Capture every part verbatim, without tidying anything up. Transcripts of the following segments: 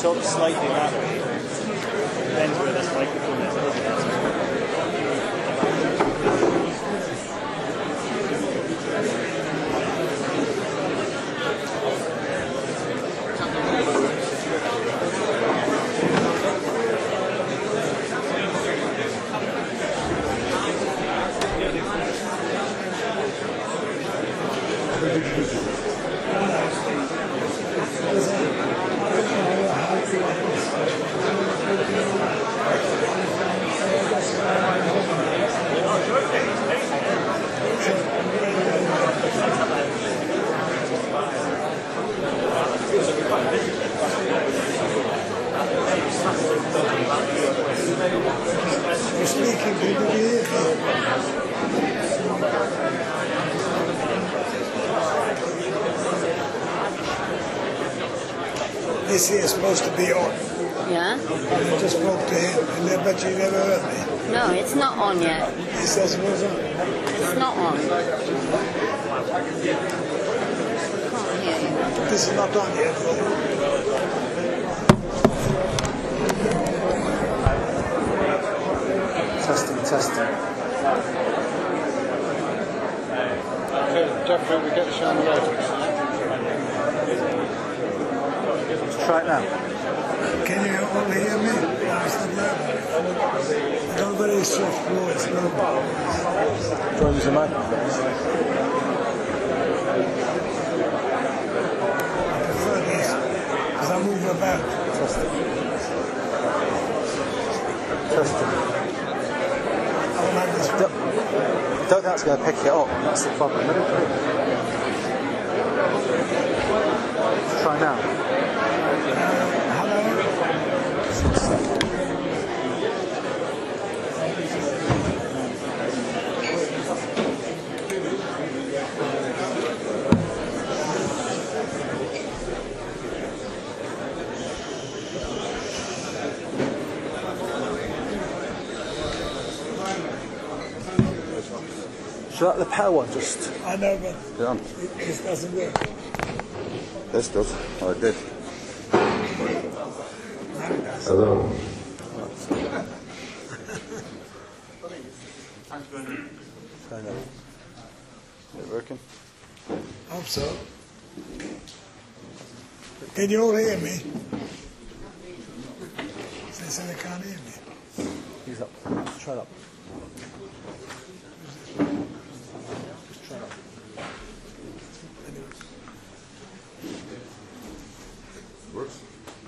tilt slightly that way. Depends where this microphone is. This here is supposed to be on. Yeah? I just spoke to him, and I bet you never heard me. No, it's not on yet. He says it was on. It's not on. Can't hear you. This is not on yet. Testing, testing. Okay, Jeffrey, we get Sean right. Try it now. Can you all hear me? No, it's not loud. Nobody soft voice, no. Try and use the microphone. I prefer this, because I move about. Testing. Testing. I don't have this. I don't, I don't think that's going to pick it up. That's the problem. Try now. Should I let the power one just... I know, but Get on. it, this doesn't work. This does. Oh, it did. Hello. Kind of. Is it working? I hope so. Can you all hear me? They say they can't hear me. He's up. Try it up. Just try it up. Works.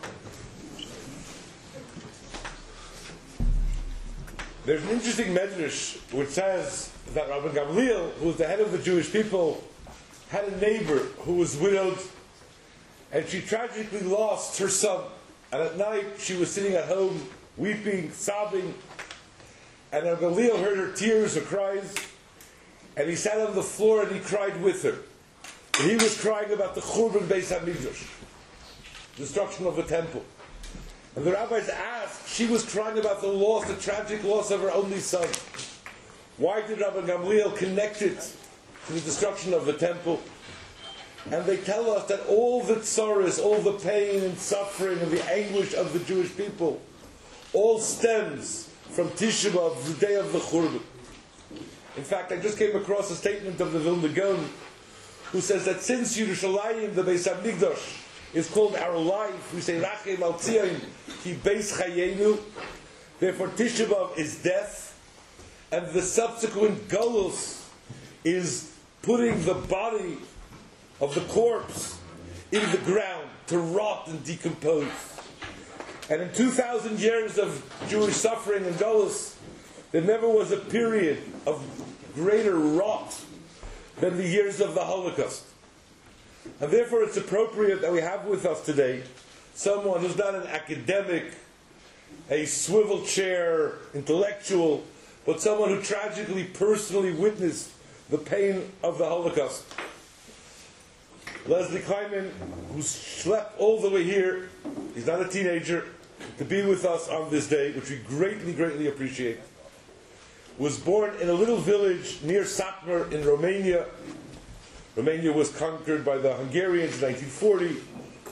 There's an interesting medrash which says that Rabbi Gamliel, who was the head of the Jewish people, had a neighbor who was widowed, and she tragically lost her son. And at night she was sitting at home, weeping, sobbing, and Rabbi Gamliel heard her tears, her cries, and he sat on the floor and he cried with her. And he was crying about the Churban Beis HaMikdash, destruction of the temple. And the rabbis asked, she was crying about the loss, the tragic loss of her only son. Why did Rabbi Gamliel connect it to the destruction of the temple? And they tell us that all the tsaras, all the pain and suffering and the anguish of the Jewish people, all stems from Tisha B'Av, the day of the Churban. In fact, I just came across a statement of the Vilna Gaon, who says that since Yerushalayim, the Beis HaMikdash, is called our life, we say Rachem al Tzion ki Beis Chayenu, therefore Tisha B'Av is death, and the subsequent Golus is putting the body of the corpse in the ground to rot and decompose. And in two thousand years of Jewish suffering and Golus, there never was a period of greater rot than the years of the Holocaust. And therefore it's appropriate that we have with us today someone who's not an academic, a swivel chair intellectual, but someone who tragically, personally witnessed the pain of the Holocaust. Leslie Kleiman, who slept all the way here, he's not a teenager, to be with us on this day, which we greatly, greatly appreciate. Was born in a little village near Satmar in Romania. Romania was conquered by the Hungarians in nineteen forty,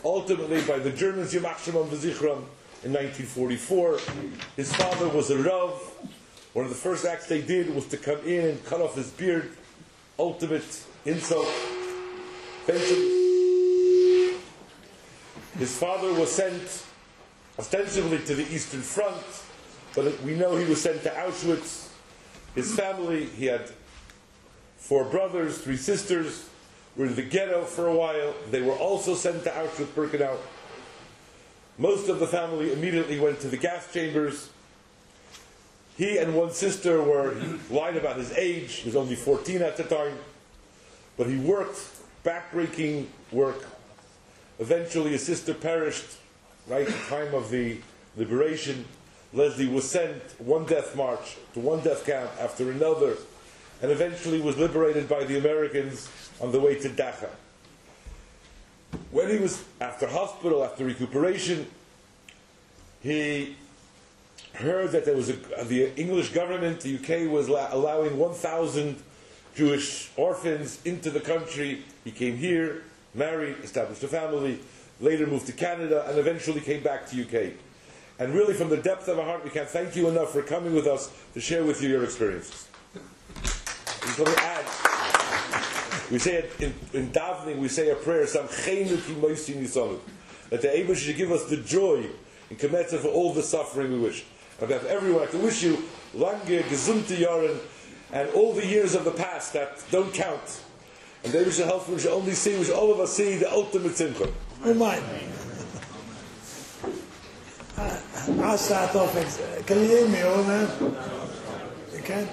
ultimately by the Germans, Yamach Shemam V'Zichron, in nineteen forty-four. His father was a Rav. One of the first acts they did was to come in and cut off his beard. Ultimate insult. Eventually, his father was sent ostensibly to the Eastern Front, but we know he was sent to Auschwitz. His family, he had four brothers, three sisters, were in the ghetto for a while. They were also sent to Auschwitz-Birkenau. Most of the family immediately went to the gas chambers. He and one sister were, he lied about his age, he was only fourteen at the time, but he worked backbreaking work. Eventually his sister perished right at the time of the liberation. Leslie was sent one death march to one death camp after another, and eventually was liberated by the Americans on the way to Dachau. When he was after hospital, after recuperation, he heard that there was a, the English government, the U K, was la- allowing one thousand Jewish orphans into the country. He came here, married, established a family, later moved to Canada, and eventually came back to U K. And really, from the depth of our heart, we can't thank you enough for coming with us to share with you your experiences. And let me add, we say it in, in davening, we say a prayer, that the Eibusher should give us the joy in Kemetza for all the suffering we wish. On behalf of everyone, I can wish you lange, gesunte Jahren, and all the years of the past that don't count. And the Eibusher help, we should only see, we should all of us see the ultimate simcha. Oh my. I'll start off. Can you hear me, old man? You can?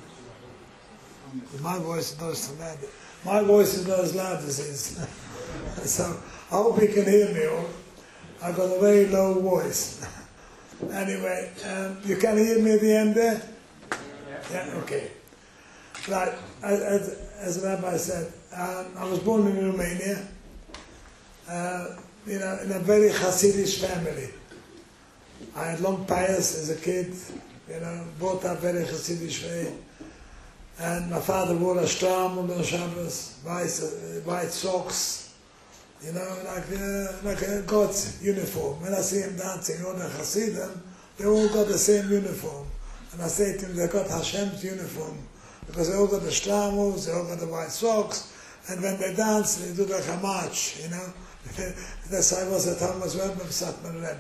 My voice is not so loud. My voice is not as loud as his. So I hope you can hear me. Old. I've got a very low voice. Anyway, um, you can hear me at the end there? Yeah, okay. Right, as, as the Rabbi said, um, I was born in Romania, uh, you know, in a very Hasidic family. I had long pious as a kid, you know, brought up very Hasidic way. And my father wore a stram on Shabbos, white, uh, white socks, you know, like, uh, like a God's uniform. When I see him dancing, all the Hasidim, they all got the same uniform. And I say to him, they got Hashem's uniform, because they all got the stramos, they all got the white socks, and when they dance, they do like a march, you know. That's how I was at home as well, Satmar Rebbe.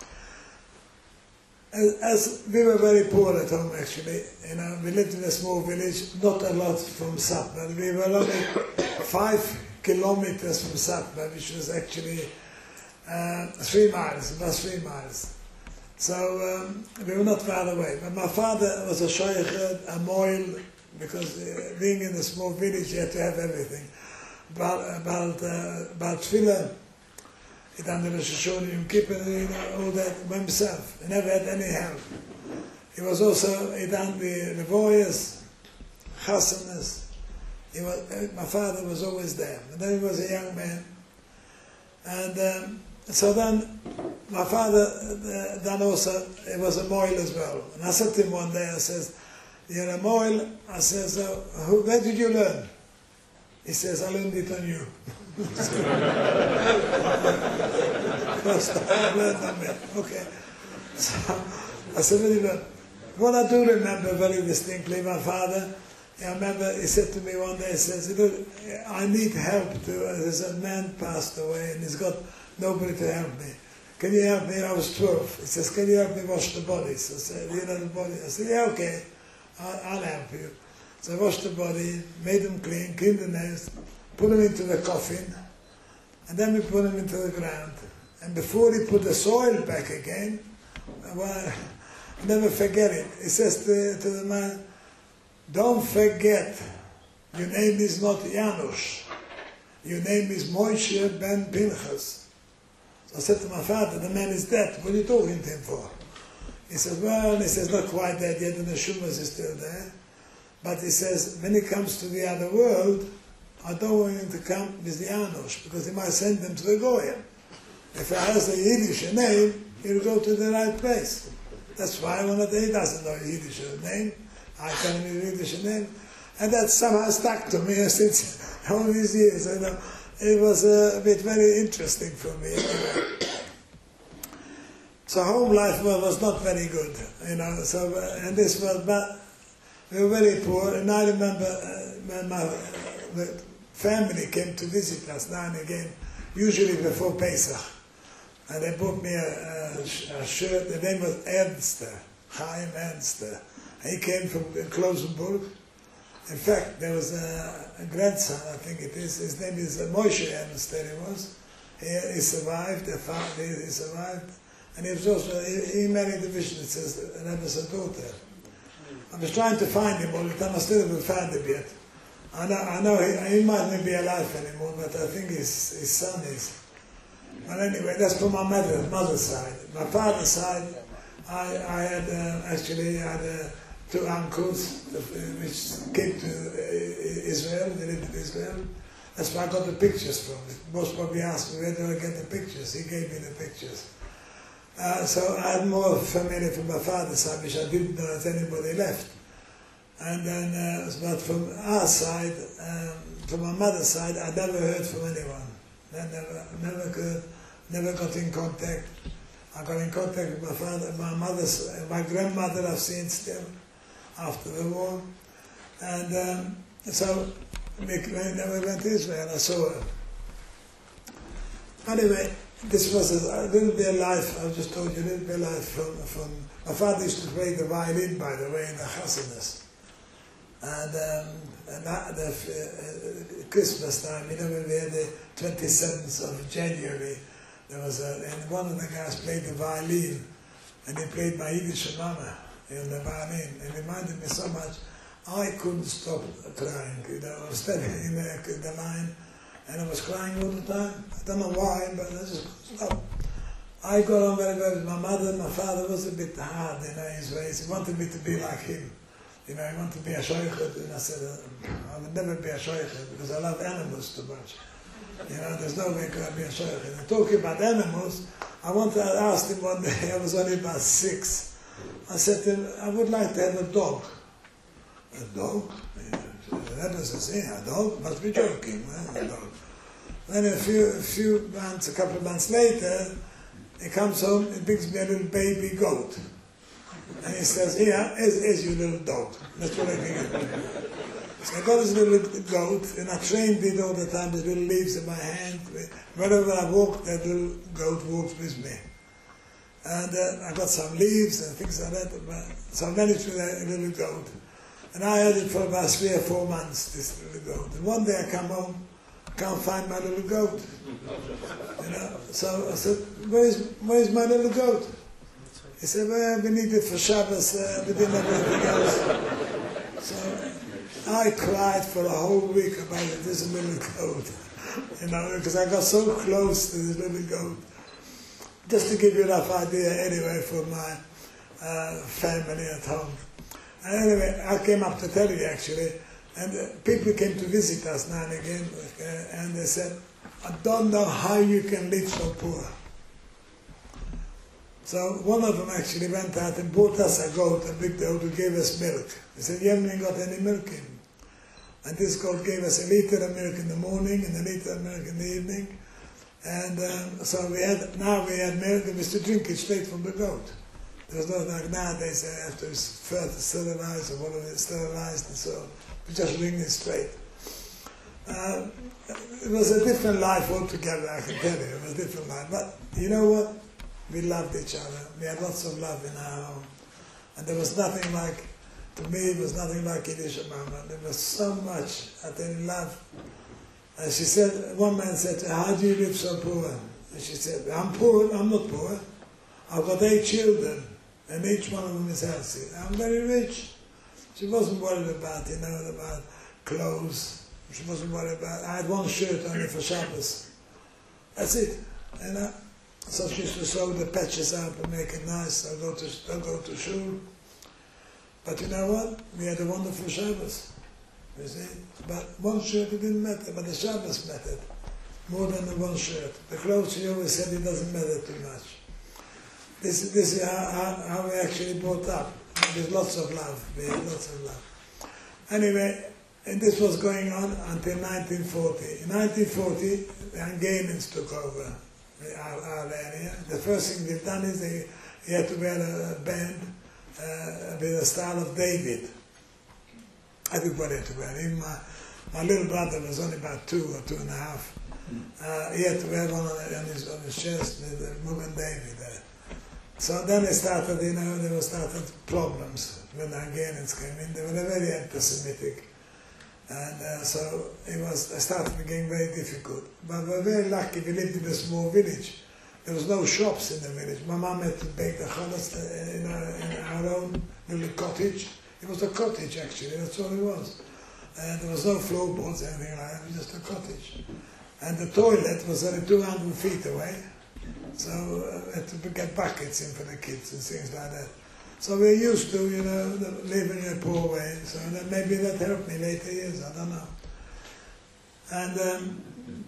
As, as we were very poor at home, actually, you know, we lived in a small village, not a lot from Satmar. We were only five kilometers from Satmar, which was actually uh, three miles, about three miles. So um, we were not far away. But my father was a shoyched, a moil, because uh, being in a small village, you had to have everything. About about uh, about tefillah, he done the Rosh Hashanah, Yom Kippur, you know, all that by himself. He never had any help. He was also, he done the Revoyas, Chasanas. He was, my father was always there. And then he was a young man. And um, so then, my father, uh, then also, he was a moil as well. And I said to him one day, I says, you're a moil? I says, uh, who, where did you learn? He says, I learned it on you. First I learned on me. Okay. So I said, very good. What I do remember very distinctly, my father, I remember he said to me one day, he says, look, I need help too. There's a man passed away and he's got nobody to help me. Can you help me? I was twelve. He says, can you help me wash the bodies? I said, you know the body? I said, yeah, okay, I'll, I'll help you. So I washed the body, made them clean, cleaned the nails, put them into the coffin, and then we put them into the ground. And before he put the soil back again, well, I'll never forget it. He says to, to the man, don't forget, your name is not Janusz. Your name is Moshe ben Pinchas. So I said to my father, the man is dead. What are you talking to him for? He says, well, he says, not quite dead yet, and the Shumas is still there. But he says, when he comes to the other world, I don't want him to come with the Janusz, because he might send them to the Goyim. If he has a Yiddish name, he'll go to the right place. That's why one of the, he doesn't know his Yiddish name. I tell him his Yiddish name. And that somehow stuck to me since all these years. You know, it was a bit very interesting for me. Anyway. So home life was, was not very good, you know. So uh, and this was, but we were very poor. And I remember uh, when my uh, the family came to visit us now and again, usually before Pesach, and they bought me a, a, a shirt. The name was Ernster, Chaim Ernster. He came from Klosenburg. In fact, there was a, a grandson, I think it is. His name is uh, Moshe Ernster. He was. He, he survived. The father, he, he survived. And he was also, he, he married the Vishnitz, and that was a daughter. I was trying to find him all the time, I still haven't found him yet. I know, I know he, he might not be alive anymore, but I think his, his son is. But anyway, that's from my mother, mother's side. My father's side, I, I had uh, actually I had uh, two uncles uh, which came to uh, Israel, they lived in Israel. That's where I got the pictures from. Most probably asked me, where do I get the pictures? He gave me the pictures. Uh, so I had more family from my father's side, which I didn't know that anybody left. And then, uh, but from our side, um, from my mother's side, I never heard from anyone. I never, never could, never got in contact. I got in contact with my father, my mother's, uh, my grandmother I've seen still after the war. And um, so we, we went to Israel, I saw her. Anyway, this was a, a little bit of life, I just told you, a little bit of life from, from, my father used to play the violin, by the way, in the Chassidus. And, um, and that, the uh, Christmas time, you know, when we had the twenty-seventh of January, there was a, and one of the guys played the violin, and he played my Yiddish mama in the violin. It reminded me so much, I couldn't stop crying, you know, I was standing in the, in the line, and I was crying all the time. I don't know why, but I just couldn't stop. I got on very well with my mother. My father was a bit hard in his ways. He wanted me to be like him. You know, he wanted to be a shoichet, and I said, uh, I would never be a shoichet because I love animals too much. You know, there's no way could I be a shoichet. And talking about animals, I wanted, I asked him one day, I was only about six. I said to him, I would like to have a dog. A dog? That was a thing, a dog? Must be joking, man, a dog. Then a few, a few months, a couple of months later, he comes home and brings me a little baby goat. And he says, here, here's, here's your little dog. That's what I think. So I got this little goat, and I trained it all the time, with little leaves in my hand. Wherever I walk, that little goat walks with me. And uh, I got some leaves and things like that. So I managed with a little goat. And I had it for about three or four months, this little goat. And one day I come home, I can't find my little goat. You know, so I said, where's, where's my little goat? He said, well, we need it for Shabbos, uh, we didn't have anything else. So I cried for a whole week about it, this little goat. You know, because I got so close to this little goat. Just to give you enough idea, anyway, for my uh, family at home. And anyway, I came up to tell you, actually, and uh, people came to visit us now and again, uh, and they said, I don't know how you can live so poor. So one of them actually went out and bought us a goat, a big goat, who gave us milk. He said, you haven't got any milk in. And this goat gave us a liter of milk in the morning and a liter of milk in the evening. And um, so we had, now we had milk, and we used to drink it straight from the goat. There was not like nowadays, they have to first sterilize or whatever, sterilized and so on. We just drink it straight. Uh, it was a different life altogether, I can tell you. It was a different life. But you know what? We loved each other. We had lots of love in our home. And there was nothing like, to me, it was nothing like Yiddish Mama. There was so much that they loved. And she said, one man said to her, how do you live so poor? And she said, I'm poor, I'm not poor. I've got eight children, and each one of them is healthy. I'm very rich. She wasn't worried about, you know, about clothes. She wasn't worried about, I had one shirt only for Shabbos. That's it. You know? So she used to sew the patches up and make it nice. I'll go to, I'll go to shul. But you know what? We had a wonderful Shabbos. You see? But one shirt, it didn't matter, but the Shabbos mattered. More than the one shirt. The clothes, she always said, it doesn't matter too much. This, this is how, how, how we actually brought up. There's lots of love. We had lots of love. Anyway, And this was going on until nineteen forty. In nineteen forty, the Hungarians took over our, our area. The first thing they've done is they, they had to wear a band uh, with the style of David. Everybody had to wear it. Even my, my little brother was only about two or two and a half. Uh, he had to wear one on, on, his, on his chest with the Mugan David there. So then they started, you know, there were started problems when the Hungarians came in. They were very anti-Semitic. And uh, so it was, it started getting very difficult. But we were very lucky, we lived in a small village. There was no shops in the village. My mum had to bake the challah in, in our own little cottage. It was a cottage actually, that's all it was. And there was no floorboards or anything like that, it was just a cottage. And the toilet was only two hundred feet away. So uh, we had to get buckets in for the kids and things like that. So we're used to, you know, living in a poor way. So that maybe that helped me later years, I don't know. And um,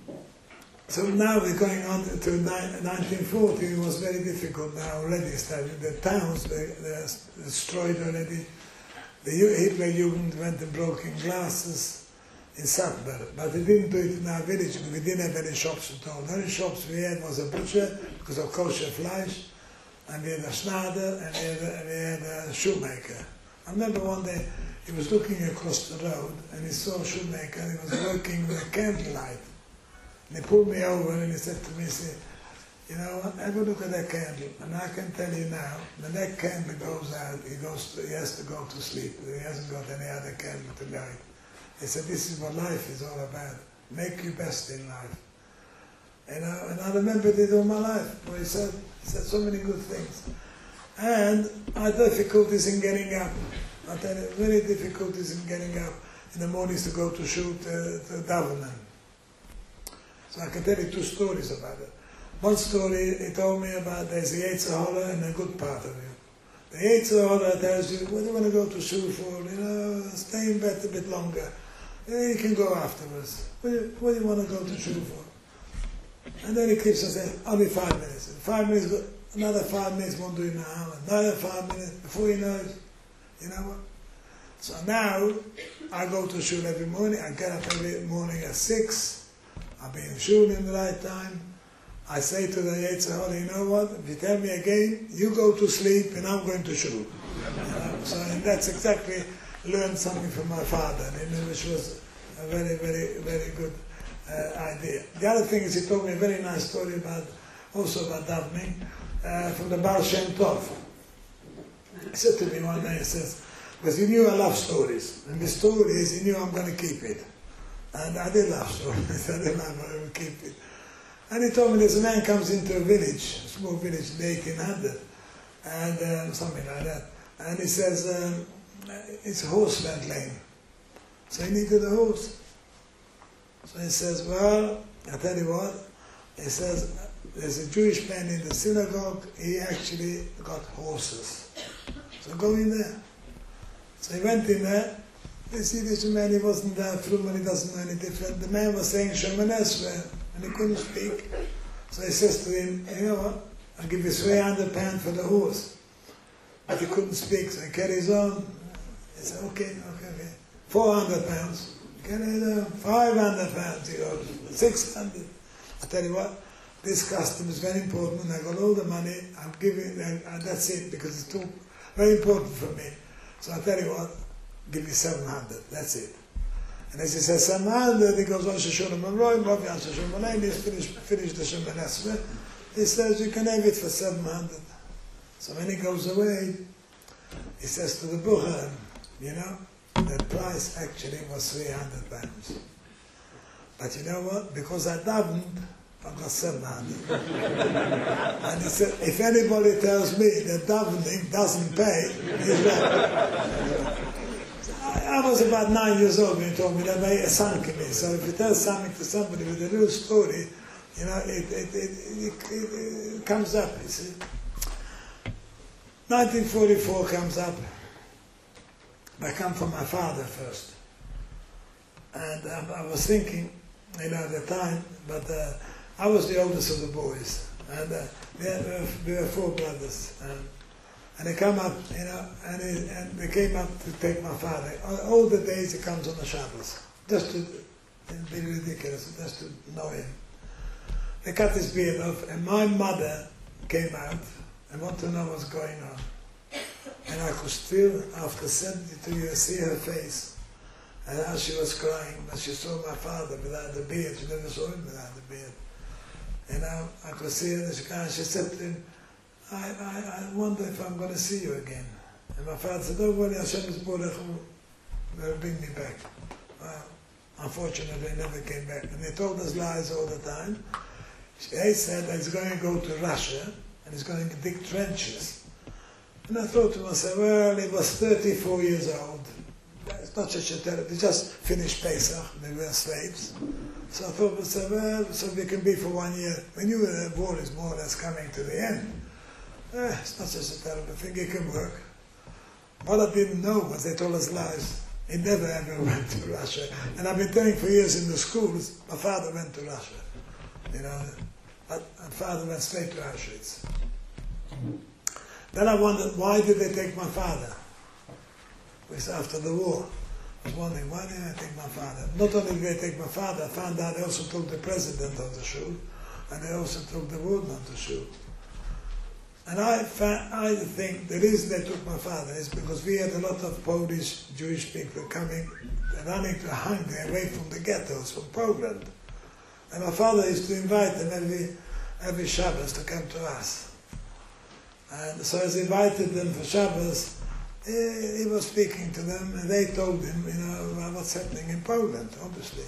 so now we're going on to nineteen forty. It was very difficult now already. Started. The towns, they, they're destroyed already. The Hitler Jugend went and broke in glasses in Sackberg, but they didn't do it in our village because we didn't have any shops at all. The only shops we had was a butcher because of kosher flesh, and we had a schneider, and we had a, we had a shoemaker. I remember one day he was looking across the road and he saw a shoemaker and he was working with a candlelight. And he pulled me over and he said to me, he said, you know, have a look at that candle, and I can tell you now, when that candle goes out, he goes to, he has to go to sleep. He hasn't got any other candle to light. He said, this is what life is all about. Make your best in life. You know, and I remembered it all my life. What he said, he said so many good things. And I had difficulties in getting up. I tell you, very difficulties in getting up in the mornings to go to shoot uh, to davening. So I can tell you two stories about it. One story, he told me about there's a Yetzer Hara and a good part of you. The Yetzer Hara tells you, what do you want to go to shul for? You know, stay in bed a bit longer. Yeah, you can go afterwards. What do, you, what do you want to go to shul for? And then he keeps on saying, only five minutes. Five minutes, go, another five minutes won't do it now. Another five minutes, before you know it, you know what? So now, I go to shul every morning. I get up every morning at six. I'll be in shul in the right time. I say to the Yetzer Hara, you know what, if you tell me again, you go to sleep and I'm going to shul. You know? So and that's exactly, learned something from my father, which was a very, very, very good uh, idea. The other thing is he told me a very nice story about, also about davening, uh, from the Baal Shem Tov. He said to me one day, he says, because he knew I love stories, and the story is he knew I'm going to keep it. And I did love stories, I did love I'm going to keep it. And he told me this man comes into a village, a small village in the eighteen hundred, and um, something like that. And he says, um, it's a horse went lame. So he needed a horse. So he says, well, I'll tell you what, he says, there's a Jewish man in the synagogue, he actually got horses. So go in there. So he went in there. You see this man, he wasn't there, fluent, he doesn't know any different. The man was saying Shemoneh Esrei, and he couldn't speak. So he says to him, you know what, I'll give you three hundred pounds for the horse. But he couldn't speak, so he carries on. He said, okay, okay, okay. four hundred pounds. Carry on. five hundred pounds, he goes. six hundred. I tell you what, this custom is very important. I got all the money, I'm giving, and that's it, because it's too, very important for me. So I tell you what, give you seven hundred, that's it. And as he says seven hundred, he goes on Shoshonim Amroim, Rav Yan Shoshonim Amroim, he's finished, finished the Shemoneh Esrei. He says, you can have it for seven hundred. So when he goes away, he says to the Bucher, you know, the price actually was three hundred pounds. But you know what? Because I davened, I got seven hundred. And he said, if anybody tells me that davening doesn't pay, he's right. I was about nine years old when he told me that, but it sunk in me. So if you tell something to somebody with a little story, you know, it, it, it, it, it, it comes up, you see. nineteen forty-four comes up. I come from my father first. And um, I was thinking, you know, at the time, but uh, I was the oldest of the boys. And uh, we, had, we were four brothers. Um, And they come up, you know, and, he, and they came up to take my father. All, all the days he comes on the Shabbos, just to it'd be ridiculous, just to know him. They cut his beard off, and my mother came out and wanted to know what's going on. And I could still, after seventy-two years, see her face. And how she was crying, but she saw my father without the beard. She never saw him without the beard. And now I could see her, and she, and she said to him, I, I, I wonder if I'm going to see you again. And my father said, don't worry, Hashem is Borech Hu, they'll bring me back. Well, unfortunately, they never came back. And they told us lies all the time. He said that he's going to go to Russia, and he's going to dig trenches. And I thought to myself, well, he was thirty-four years old. It's not such a terrible, they just finished Pesach, they were slaves. So I thought to myself, well, so we can be for one year. We knew the war is more or less coming to the end. Eh, it's not such a terrible thing, it can work. What I didn't know was they told us lies. He never ever went to Russia. And I've been telling for years in the schools, my father went to Russia. You know, my father went straight to Auschwitz. Then I wondered, why did they take my father? It was after the war. I was wondering, why did they take my father? Not only did they take my father, I found out they also took the president of the shul, and they also took the warden of the shul. And I, I think the reason they took my father is because we had a lot of Polish Jewish people coming, running to Hungary away from the ghettos, from Poland. And my father used to invite them every, every Shabbos to come to us. And so as he invited them for Shabbos, he, he was speaking to them, and they told him, you know, what's happening in Poland, obviously.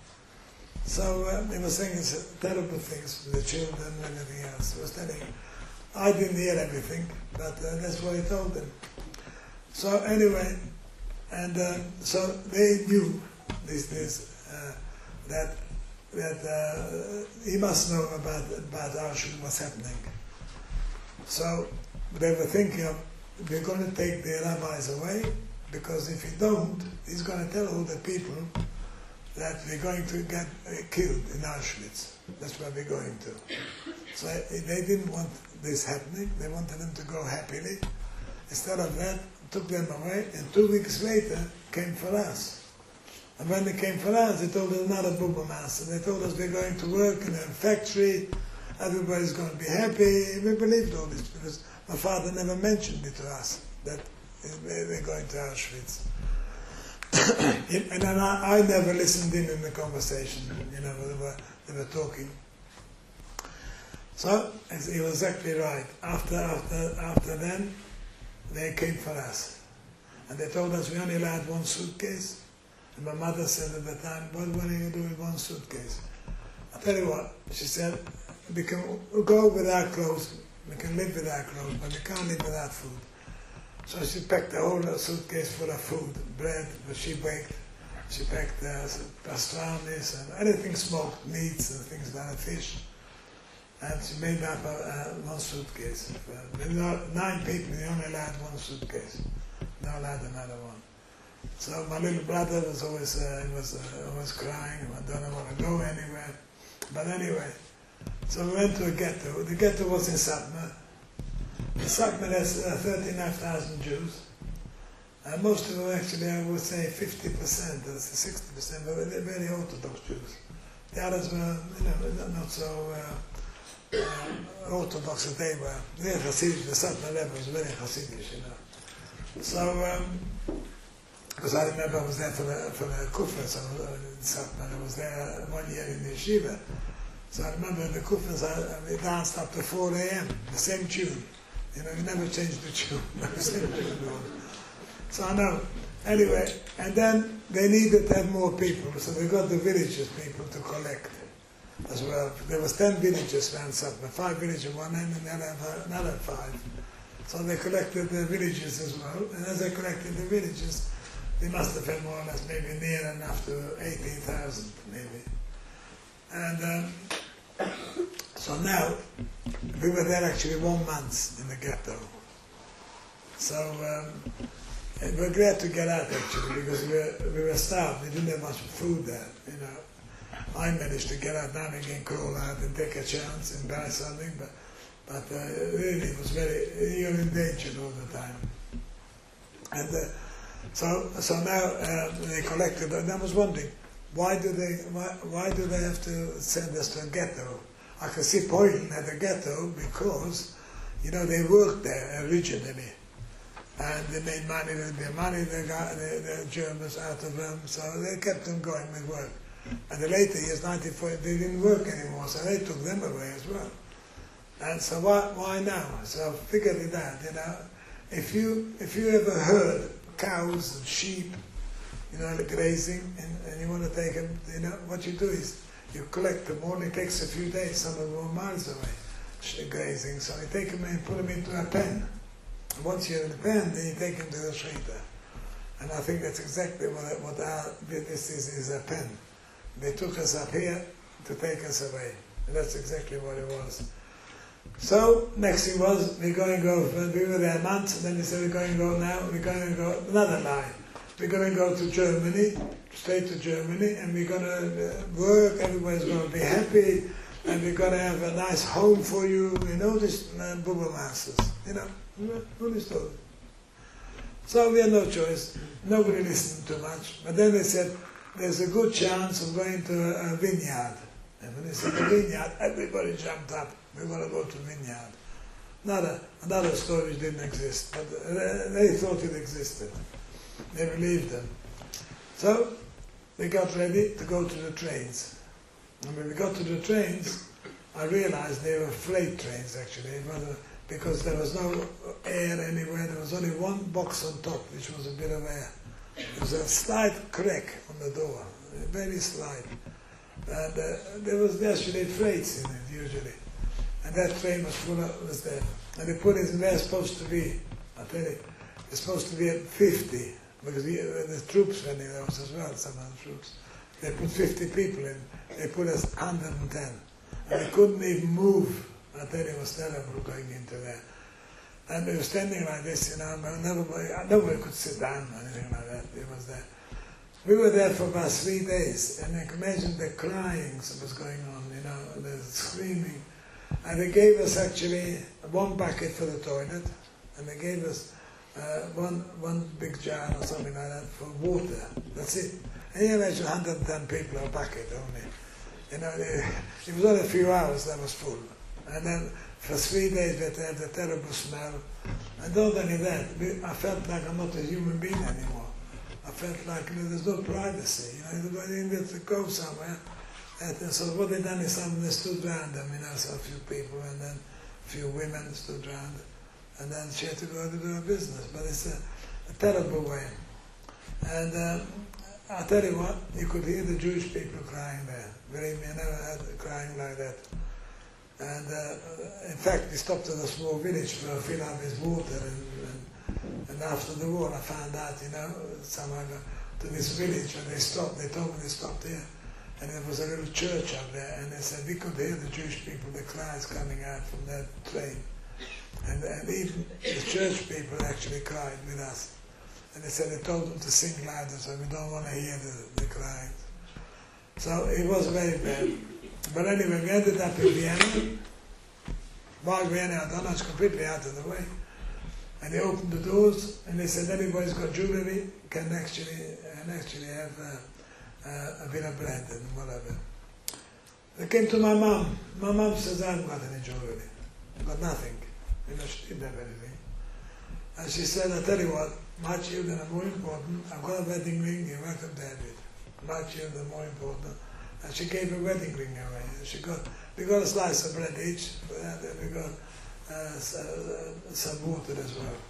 So um, he was saying terrible things for the children and everything else. He was telling I didn't hear everything, but uh, that's what he told them. So anyway, and um, so they knew this, this uh, that that uh, he must know about about Auschwitz, what's happening. So they were thinking of, we're going to take the rabbis away, because if we don't, he's going to tell all the people that we're going to get uh, killed in Auschwitz. That's where we're going to. So they didn't want this happening. They wanted them to go happily. Instead of that, took them away, and two weeks later came for us. And when they came for us, they told us another Buba Master. They told us we're going to work in a factory, everybody's going to be happy. We believed all this because my father never mentioned it to us, that we're going to Auschwitz. And then I, I never listened in in the conversation, you know, they were, they were talking. So he was exactly right. After after after then, they came for us, and they told us we only allowed one suitcase. And my mother said at the time, "What what are you doing with one suitcase?" I tell you what, she said, "We can go without clothes, we can live without clothes, but we can't live without food." So she packed the whole suitcase full of food, bread, that she baked. She packed uh, pastrami's and anything smoked, meats and things like that, fish. And she made up a, uh, one suitcase. There were nine people, they only allowed one suitcase. They allowed another one. So my little brother was always uh, was uh, always crying. I don't want to go anywhere. But anyway, so we went to a ghetto. The ghetto was in Satmar. The Satmar has uh, thirty-nine thousand Jews. And most of them actually, I would say fifty percent, sixty percent, but they're very Orthodox Jews. The others were, you know, not so uh, uh, Orthodox as they were. They're Hasidic, the Satmar level was very Hasidic, you know. So, um, because I remember I was there for the, for the Kufra, so uh, in Satmar, I was there one year in the yeshiva. So I remember the Kufras, I, I danced up to four a m, the same tune. You know, you never changed the tune, the same tune. So I know. Anyway, and then they needed to have more people, so they got the villages people to collect as well. There was ten villages around Satmar, five villages one end and then another five. So they collected the villages as well, and as they collected the villages, they must have had more or less maybe near enough to eighteen thousand maybe. And um, so now, we were there actually one month in the ghetto. So um, and we were glad to get out actually, because we were, we were starved, we didn't have much food there, you know. I managed to get out now and again, crawl out and take a chance and buy something, but but uh, really it was very, you're in danger all the time. And uh, so, so now uh, they collected, and I was wondering, why do they, why, why do they have to send us to a ghetto? I can see Poland had a ghetto because, you know, they worked there originally, and they made money, their money, they got the, the Germans out of them, so they kept them going with work. And the later years, nineteen forty, they didn't work anymore, so they took them away as well. And so why, why now? So I figured it out, you know. If you, if you ever heard cows and sheep, you know, grazing, and, and you want to take them, you know, what you do is you collect them all. It takes a few days, some of them are miles away, grazing. So you take them and put them into a pen. And once you're in the pen, then you take them to the shrita. And I think that's exactly what, what our, this is, is a pen. They took us up here to take us away. And that's exactly what it was. So, next thing was, we're going to go, we were there a month, and then they said, we're going to go now, we're going to go, another line. We're going to go to Germany, straight to Germany, and we're going to work, everybody's going to be happy, and we're going to have a nice home for you, you know, this uh, Bubba Masters, you know, what is that? So we had no choice, nobody listened too much, but then they said, there's a good chance of going to a, a vineyard. And when they said a vineyard, everybody jumped up, we want to go to vineyard. Another, another story which didn't exist, but uh, they thought it existed. They believed them. So they got ready to go to the trains. And when we got to the trains, I realized they were freight trains actually, it was a, because there was no air anywhere, there was only one box on top, which was a bit of air. There was a slight crack on the door, very slight. And uh, there was actually freights in it usually. And that train was full of, was there. And they put it in there, supposed to be, I tell you, it's supposed to be at fifty, because the, uh, the troops went in there as well, some of the troops. They put fifty people in, they put us one hundred ten. And they couldn't even move. I tell you, it was terrible going into there. And we were standing like this, you know, nobody, nobody could sit down or anything like that. It was there. We were there for about three days, and I can imagine the crying that was going on, you know, the screaming. And they gave us actually one bucket for the toilet, and they gave us uh, one one big jar or something like that for water. That's it. And you imagine one hundred ten people a bucket only. You know, they, it was only a few hours that was full. And then for three days we had to have the terrible smell. And not only that, I felt like I'm not a human being anymore. I felt like, you know, there's no privacy. You know, I needed to go somewhere. And so what they done is some they stood around them, you know, so a few people, and then a few women stood around, and then she had to go to do her business. But it's a, a terrible way. And um, I tell you what, you could hear the Jewish people crying there. Believe me, I never had crying like that. And uh, in fact, we stopped at a small village for a fill up his water, and, and, and after the war, I found out, you know, somehow to this village, and they stopped. They told me they stopped here. And there was a little church up there, and they said we could hear the Jewish people, the cries coming out from that train. And, and even the church people actually cried with us. And they said they told them to sing louder, so we don't want to hear the, the crying. So it was very bad. But anyway, we ended up in Vienna. While Vienna, I don't know, it's completely out of the way. And they opened the doors, and they said anybody's got jewelry can actually, can actually have uh, Uh, a bit of bread and whatever. They came to my mom. My mom says, I haven't got any jewelry. I've got nothing. You know, she didn't have anything. And she said, I tell you what, my children are more important. I've got a wedding ring, you're welcome to have it. My children are more important. And she gave a wedding ring away. She got, we got a slice of bread each for that, and we got uh, some water as well.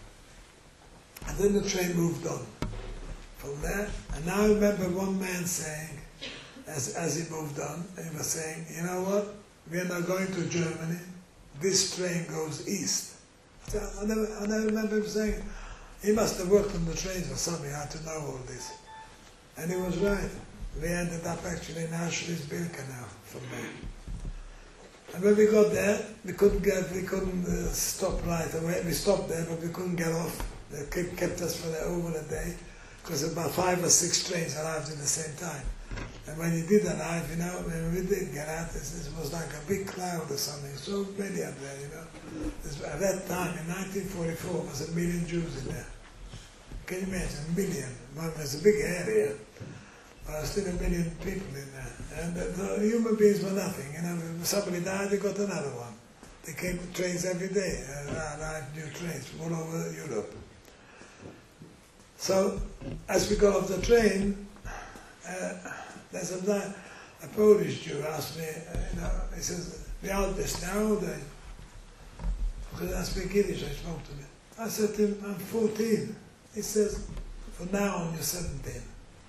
And then the train moved on from there. And now I remember one man saying, as, as he moved on, he was saying, you know what, we are now going to Germany, this train goes east. So I never, I never remember him saying, he must have worked on the trains or something, how to know all this. And he was right. We ended up actually in Auschwitz-Birkenau from there. And when we got there, we couldn't get, we couldn't uh, stop right away. We stopped there, but we couldn't get off. They kept us for there over the day, because about five or six trains arrived at the same time. And when he did arrive, you know, when we did get out, it was like a big cloud or something, so many up there, you know. This, at that time, in nineteen forty-four, there was a million Jews in there. Can you imagine? A million. Well, it's a big area, but there were still a million people in there. And the, the human beings were nothing, you know. If somebody died, they got another one. They came to trains every day, uh, arrived new trains all over Europe. So, as we got off the train, uh, there's a, a Polish Jew asked me, uh, you know, he says, "The oldest now, how old are you?" Because I speak Yiddish, I spoke to him. I said to him, "I'm fourteen." He says, "From now on, you're seventeen."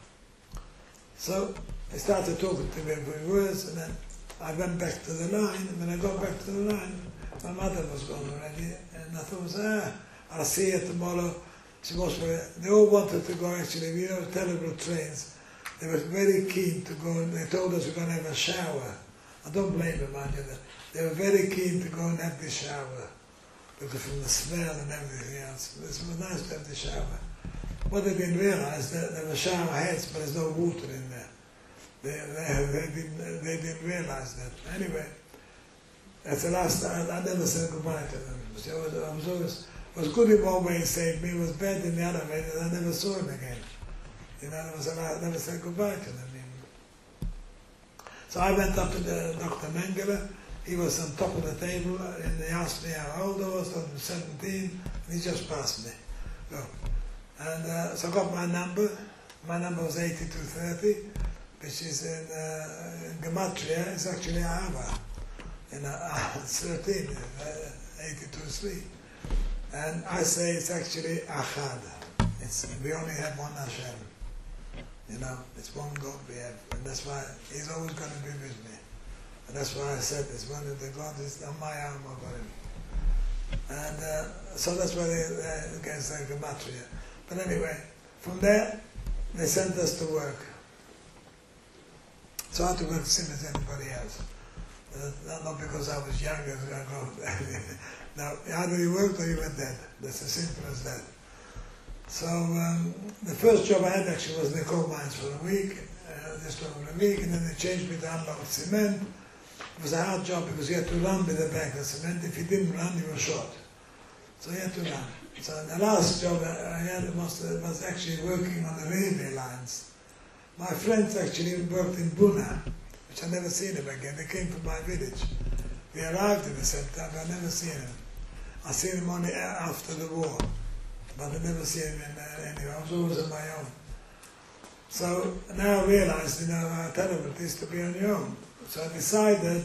So I started talking to him for words, and then I went back to the line, and when I got back to the line, my mother was gone already, and I thought, ah, I'll see her tomorrow. She was, they all wanted to go actually, we have terrible trains. They were very keen to go, and they told us we're going to have a shower. I don't blame them, mind you. They were very keen to go and have the shower, because from the smell and everything else. It was nice to have the shower. What they didn't realize, that there were shower heads, but there's no water in there. They, they, they, didn't, they didn't realize that. Anyway, that's the last time, I never said goodbye to them. So I was, I was always, it was good in one way, he saved me, it was bad in the other way, and I never saw him again. You know, I, was, I never said goodbye to them. So I went up to the Doctor Mengele. He was on top of the table, and he asked me how old I was. I was seventeen, and he just passed me. So, and uh, so I got my number. My number was eighty-two thirty, which is in, uh, in Gematria, it's actually Ava. You know, it's thirteen, uh, eighty-two three. And I say it's actually Achad. It's, we only have one Hashem. You know, it's one God we have. And that's why He's always going to be with me. And that's why I said this, one of the God is on my arm, I got him. And uh, so that's why they, uh, against the Gematria. But anyway, from there, they sent us to work. So I had to work the same as anybody else. Uh, not because I was younger. Now, either you worked or you were dead. That's as simple as that. So um, the first job I had actually was in the coal mines for a week, uh, just over a week, and then they changed me to unload cement. It was a hard job because you had to run with the bag of cement. If you didn't run, you were shot. So you had to run. So the last job I had was, uh, was actually working on the railway lines. My friends actually worked in Buna, which I never seen them again. They came from my village. We arrived in the same time, but I never seen them. I seen them only after the war, but I never seen them in, uh, anywhere. I was always on my own. So now I realized, you know, how terrible it is to be on your own. So I decided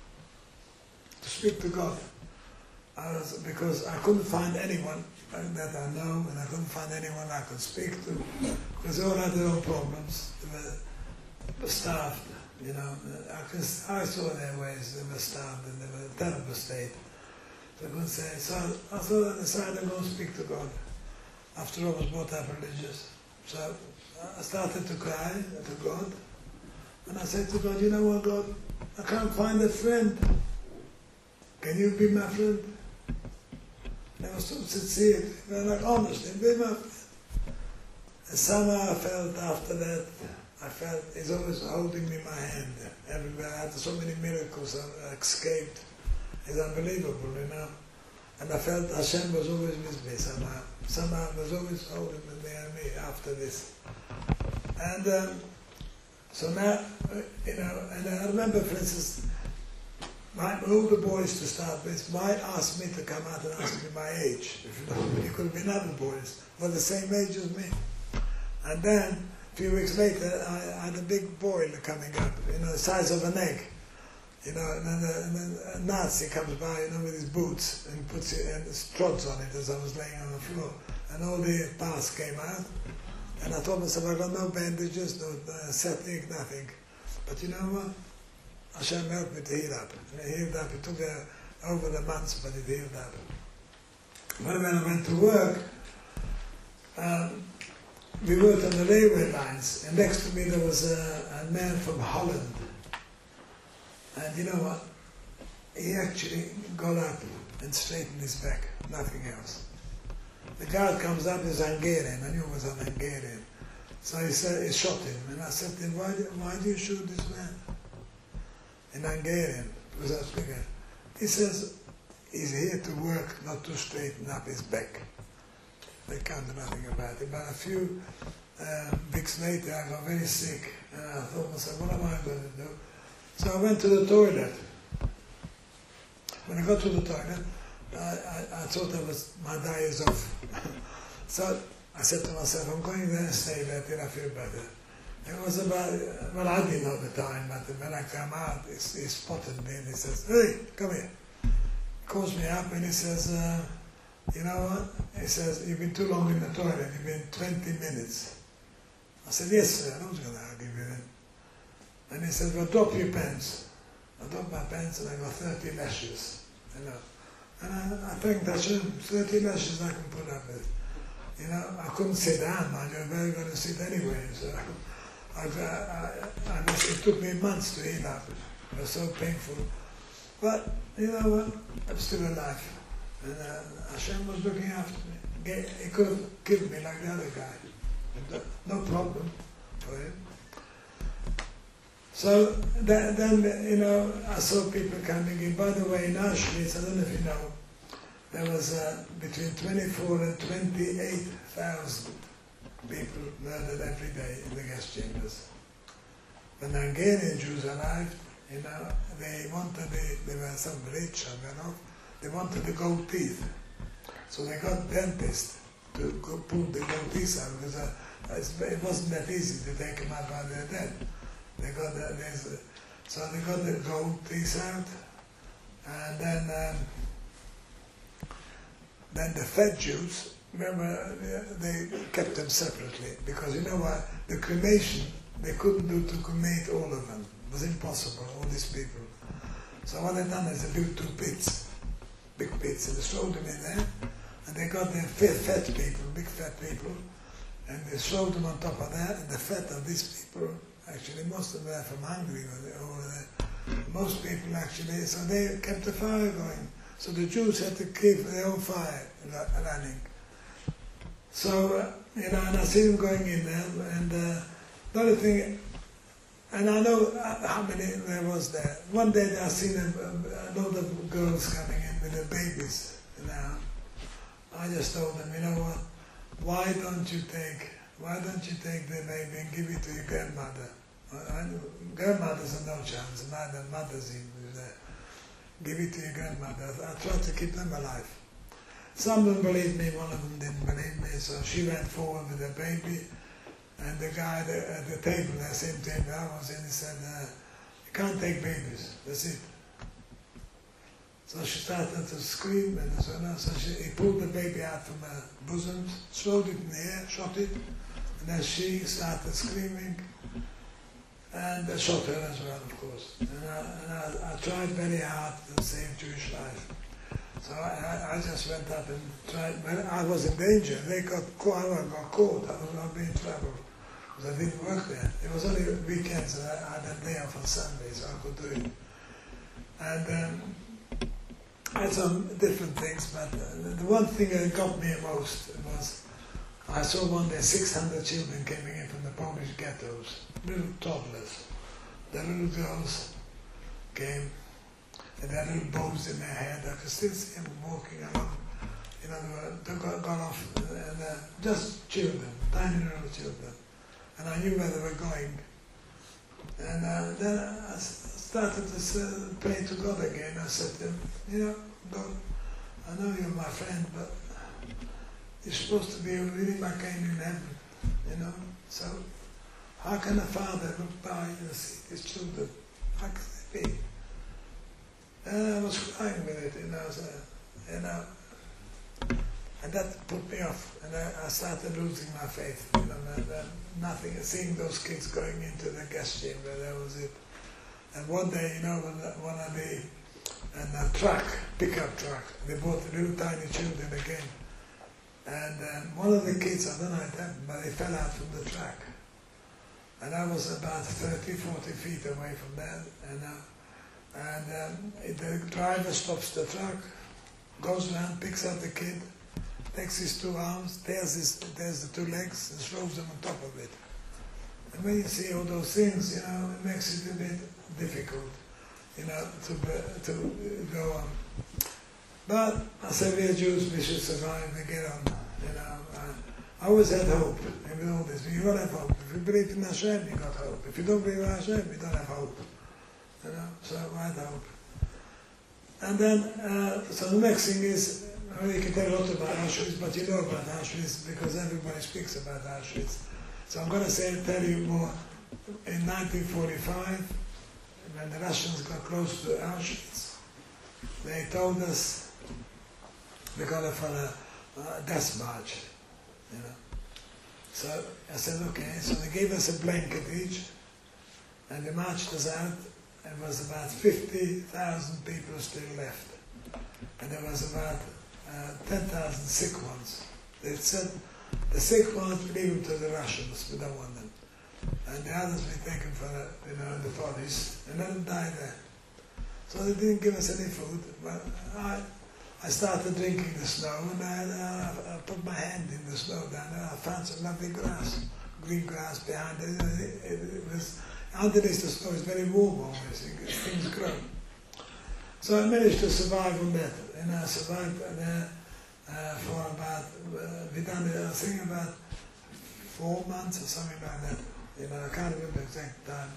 to speak to God. I was, because I couldn't find anyone that I know, and I couldn't find anyone I could speak to, because they all had their own problems. They were, they were starved, you know. I, could, I saw their ways. They were starved, and they were in a terrible state. So I couldn't say. So I thought I decided to go and speak to God. After all, I was brought up religious. So I started to cry to God, and I said to God, you know what, God, I can't find a friend. Can you be my friend? And I was so sincere, and like, honestly, be my friend. And somehow I felt after that, I felt He's always holding me by my hand everywhere. I had so many miracles I escaped. It's unbelievable, you know. And I felt Hashem was always with me somehow. Somehow He was always holding me near me after this. And um, so now, you know, and I remember, for instance, my older boys to start with might ask me to come out and ask me my age. If you know, it could have been other boys who were the same age as me. And then, a few weeks later, I, I had a big boy coming up, you know, the size of an egg. You know, and then, a, and then a Nazi comes by, you know, with his boots and puts it and trods on it as I was laying on the floor. And all the parts came out. And I told myself, I got no bandages, no uh, setting, nothing. But you know what? Hashem helped me to heal up. And it healed up. It took uh, over the months, but it healed up. When I went to work, um, we worked on the railway lines, and next to me there was a, a man from Holland. And you know what? He actually got up and straightened his back, nothing else. The guard comes up, he's Hungarian, I knew it was an Hungarian. So he said, he shot him. And I said to him, why, do- why do you shoot this man? In Hungarian, because I was speaking. He says, he's here to work, not to straighten up his back. They can't do nothing about it. But a few uh, weeks later, I got very sick. And I thought to myself, what am I going to do? So I went to the toilet. When I got to the toilet, I, I, I thought I was, my day is off. So I said to myself, I'm going there and stay there till I feel better. It was about, well, I didn't know the time, but when I come out, he, he spotted me and he says, hey, come here. He calls me up and he says, uh, you know what? He says, you've been too long in the toilet, you've been twenty minutes. I said, yes, sir, I was going to argue with him. And he said, well, drop your pants. I dropped my pants and I got thirty lashes, you know. And I, I thanked Hashem, thirty lashes I can put up with. You know, I couldn't sit down, mind you, I was very going to sit anyway. So I, I, I, I was, it took me months to heal up. It was so painful. But, you know what, I'm still alive. And uh, Hashem was looking after me. He could have killed me like the other guy. No problem for him. So then, then, you know, I saw people coming in. By the way, in Auschwitz, I don't know if you know, there was uh, between twenty-four and twenty-eight thousand people murdered every day in the gas chambers. When the Hungarian Jews arrived, you know, they wanted, the, they were some rich, I don't know, they wanted the gold teeth. So they got dentists to go pull the gold teeth out, because uh, it wasn't that easy to take them out while they're dead. They got the, there's, so they got the gold teeth out, and then um, then the fat Jews, remember, they kept them separately, because you know what, the cremation, they couldn't do to cremate all of them. It was impossible, all these people. So what they done is they built two pits, big pits, and they threw them in there, and they got the fat, fat people, big fat people, and they threw them on top of that, and the fat of these people, actually, most of them are from Hungary over there. Most people actually, so they kept the fire going. So the Jews had to keep their own fire running. So, uh, you know, and I see them going in there, and uh, the other thing, and I know how many there was there. One day I seen a, a load of girls coming in with their babies. You know, I just told them, you know what? Why don't you take, why don't you take the baby and give it to your grandmother? I, grandmothers are no chance, neither mothers even there. Give it to your grandmother. I tried to keep them alive. Some of them believed me, one of them didn't believe me, so she went forward with the baby, and the guy at the table, the same table I was in, he said, uh, you can't take babies, that's it. So she started to scream, and so, no, so she, he pulled the baby out from her bosom, threw it in the air, shot it, and then she started screaming, and I shot her as well, of course. And I, and I, I tried very hard to save Jewish life. So I, I, I just went up and tried. When I was in danger, they got caught, I got caught, I was going to be in trouble. Because I didn't work there. It was only weekends, and I, I had a day off on Sunday, so I could do it. And um, I had some different things, but uh, the one thing that got me most was, I saw one day six hundred children coming in from the Polish ghettos, little toddlers. The little girls came, and they had little bows in their head. I could still see them walking along. You know, they, were, they got, got off, and uh, just children, tiny little children. And I knew where they were going. And uh, then I started to pray to God again. I said to him, you know, God, I know you're my friend, but you're supposed to be reading my kind in heaven, you know. So how can a father look by and see his children? How can it be? And I was crying with it, you know, so, you know, and that put me off, and I, I started losing my faith, you know, and, and nothing, seeing those kids going into the gas chamber, that was it. And one day, you know, when one of the, and a truck, pickup truck, they brought the little tiny children again. And um, one of the kids, I don't know how it happened, but they fell out from the truck. And I was about thirty, forty feet away from that. And, uh, and um, the driver stops the truck, goes around, picks up the kid, takes his two arms, tears, his, tears the two legs, and throws them on top of it. And when you see all those things, you know, it makes it a bit difficult, you know, to be- to go on. But I said, we are Jews, we should survive, we get on, you know. I always had hope in all this. You gotta have hope. If you believe in Hashem, you got hope. If you don't believe in Hashem, you don't have hope. You know, so I had hope. And then, uh, so the next thing is, I mean, you can tell a lot about Auschwitz, but you know about Auschwitz because everybody speaks about Auschwitz. So I'm going to say, tell you more. In nineteen forty-five, when the Russians got close to Auschwitz, they told us we're going to for a, a death march, you know. So I said, okay. So they gave us a blanket each, and they marched us out. There was about fifty thousand people still left, and there was about uh, ten thousand sick ones. They said, the sick ones, leave them to the Russians, we don't want them. And the others we taken for the, you know, the bodies, and let them die there. So they didn't give us any food, but I, I started drinking the snow, and I, I, I put my hand in the snow down there. I found some lovely grass, green grass behind it. It, it, it was, underneath the snow is very warm always, things grow. So I managed to survive on that, and I survived there uh, for about, uh, we done it, I think about four months or something like that. You know, I can't remember the exact time.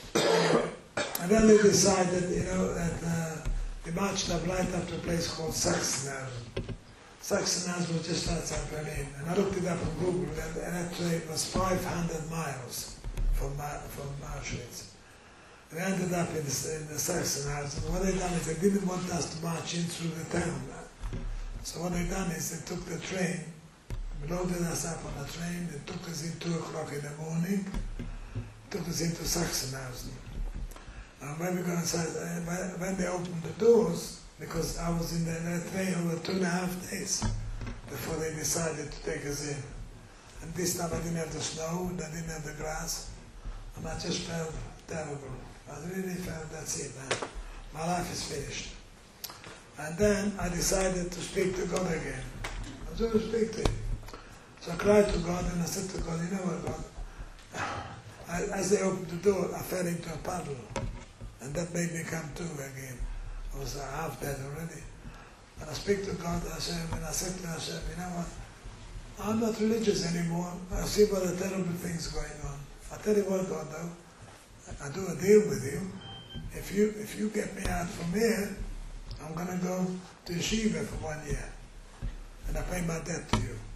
And then we decided, you know, that uh, we marched up right up to a place called Sachsenhausen. Sachsenhausen was just outside Berlin, and I looked it up on Google, and, and actually it was five hundred miles from, from Auschwitz. We ended up in the, in the Sachsenhausen. What they done is they didn't want us to march in through the town. So what they done is they took the train, loaded us up on a train, they took us in two o'clock in the morning, took us into Sachsenhausen. And when we got inside, uh, when they opened the doors, because I was in the, in the train over two and a half days before they decided to take us in. And this time I didn't have the snow, and I didn't have the grass, and I just felt terrible. I really felt, that's it, man. My life is finished. And then I decided to speak to God again. I was going to speak to Him. So I cried to God, and I said to God, you know what, God? I, as they opened the door, I fell into a puddle, and that made me come to again. I was uh, half dead already. And I speak to God, Hashem, and I said to Hashem, you know what? I'm not religious anymore. I see what the terrible things going on. I tell you what, God, though, I do a deal with you. If you if you get me out from here, I'm going to go to Yeshiva for one year, and I pay my debt to you.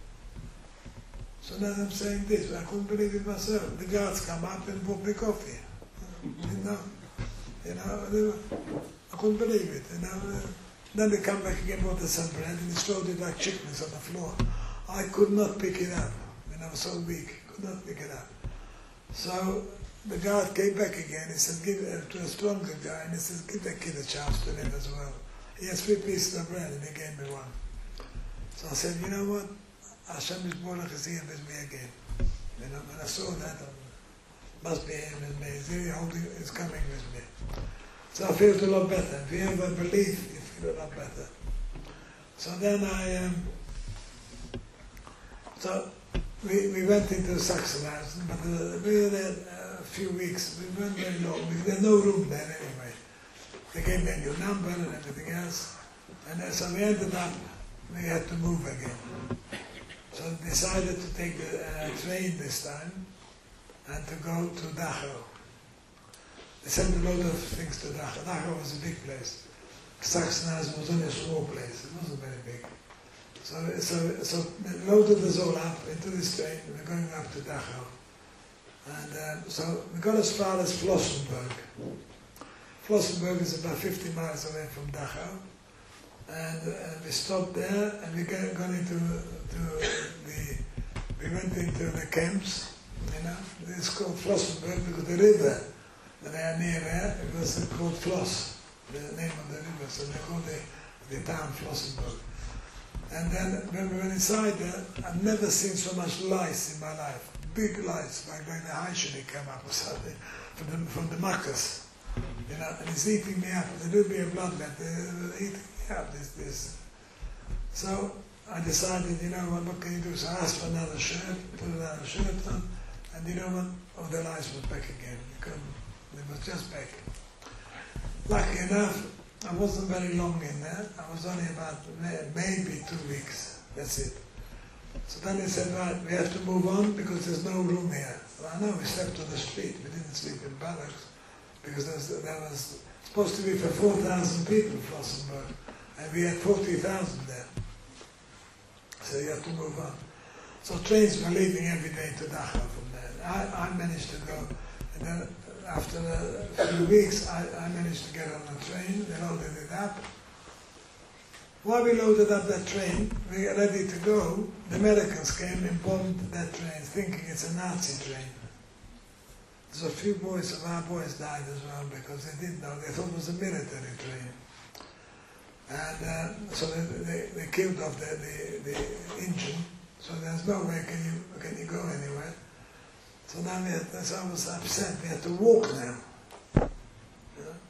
So now I'm saying this, I couldn't believe it myself. The guards come up and bought me coffee. You know, you know, I couldn't believe it. You know, then they come back again, bought us some bread, and they throwed it like chickens on the floor. I could not pick it up. I mean, I was so weak, could not pick it up. So the guard came back again. He said, give it to a stronger guy, and he says, give that kid a chance to live as well. He has three pieces of bread, and he gave me one. So I said, you know what? Hashem is Borach is here with me again. You know, when I saw that, I must be him with me. He's really holding, he's coming with me. So I feel a lot better. If you have a belief, you feel a lot better. So then I, um, so we, we went into Sachsenhausen, but uh, we were there a few weeks. We weren't very long. There was no room there anyway. They gave me a new number and everything else. And uh, so we ended up, we had to move again. So I decided to take the uh, train this time and to go to Dachau. They sent a load of things to Dachau. Dachau was a big place. Sachsenhausen was only a small place. It wasn't very big. So, so, so they loaded us all up into this train. We're going up to Dachau. And um, so we got as far as Flossenburg. Flossenburg is about fifty miles away from Dachau. And uh, we stopped there, and we got, got into to the, we went into the camps, you know. It's called Flossenburg because the river that they are near there, it was called Floss, the name of the river, so they called the, the town Flossenburg. And then when we went inside there, I've never seen so much lice in my life. Big lice, like when the hygienic came up or something, from the, from the muckers, you know, and it's eating me up. There will be a bloodlet, they're eating me up, this, this. So I decided, you know, what, what can you do? So I asked for another shirt, put another shirt on, And you know what? Oh, the lights was back again. You couldn't, it was just back. Lucky enough, I wasn't very long in there. I was only about maybe two weeks. That's it. So then they said, right, we have to move on because there's no room here. Well, I know we slept on the street. We didn't sleep in barracks because there was, there was supposed to be for four thousand people, Flossenburg, and we had forty thousand there. So you have to move on. So trains were leaving every day to Dachau from there. I, I managed to go, and then after a few weeks, I, I managed to get on a train. They loaded it up. While we loaded up that train, we were ready to go, the Americans came and bombed that train, thinking it's a Nazi train. So a few boys of our boys died as well because they didn't know, they thought it was a military train. And uh, so they, they, they killed off the, the, the engine, so there's no way can you, can you go anywhere. So now we had, so I was upset, we had to walk now. You know?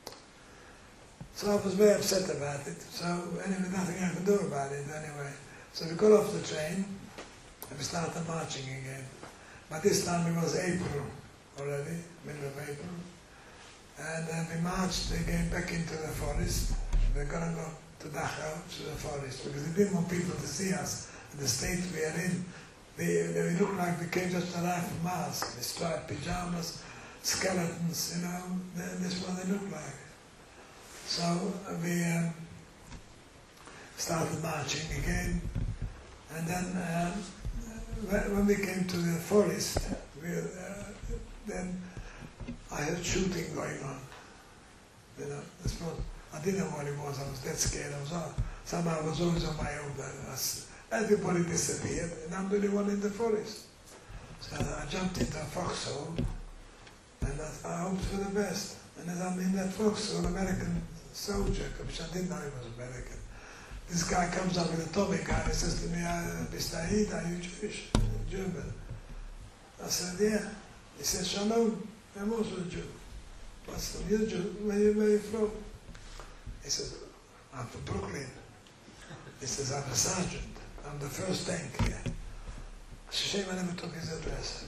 So I was very upset about it. So anyway, nothing I could do about it anyway. So we got off the train and we started marching again. But this time it was April already, middle of April. And then we marched again back into the forest. We're going to go to Dachau, to the forest, because they didn't want people to see us in the state we are in. They, they looked like we came just arrived from Mars. They striped pajamas, skeletons, you know, this is what they looked like. So we um, started marching again, and then um, when we came to the forest, we, uh, then I heard shooting going on. You know, this was, I didn't know what it was. I was that scared. I was all, somehow I was always on my own. I was, everybody disappeared, and I'm the only one in the forest. So I jumped into a foxhole, and I, I hoped for the best. And as I'm in that foxhole, American soldier, which I didn't know he was American, this guy comes up with a Tommy gun and says to me, "Bist du Yid? Are you Jewish?" German. I said, "Yeah." He said, "Shalom, I'm also a Jew." I said, "You're Jew? Where are you, where are you from?" He says, "I'm from Brooklyn." He says, "I'm a sergeant. I'm the first tank here." It's a shame I never took his address.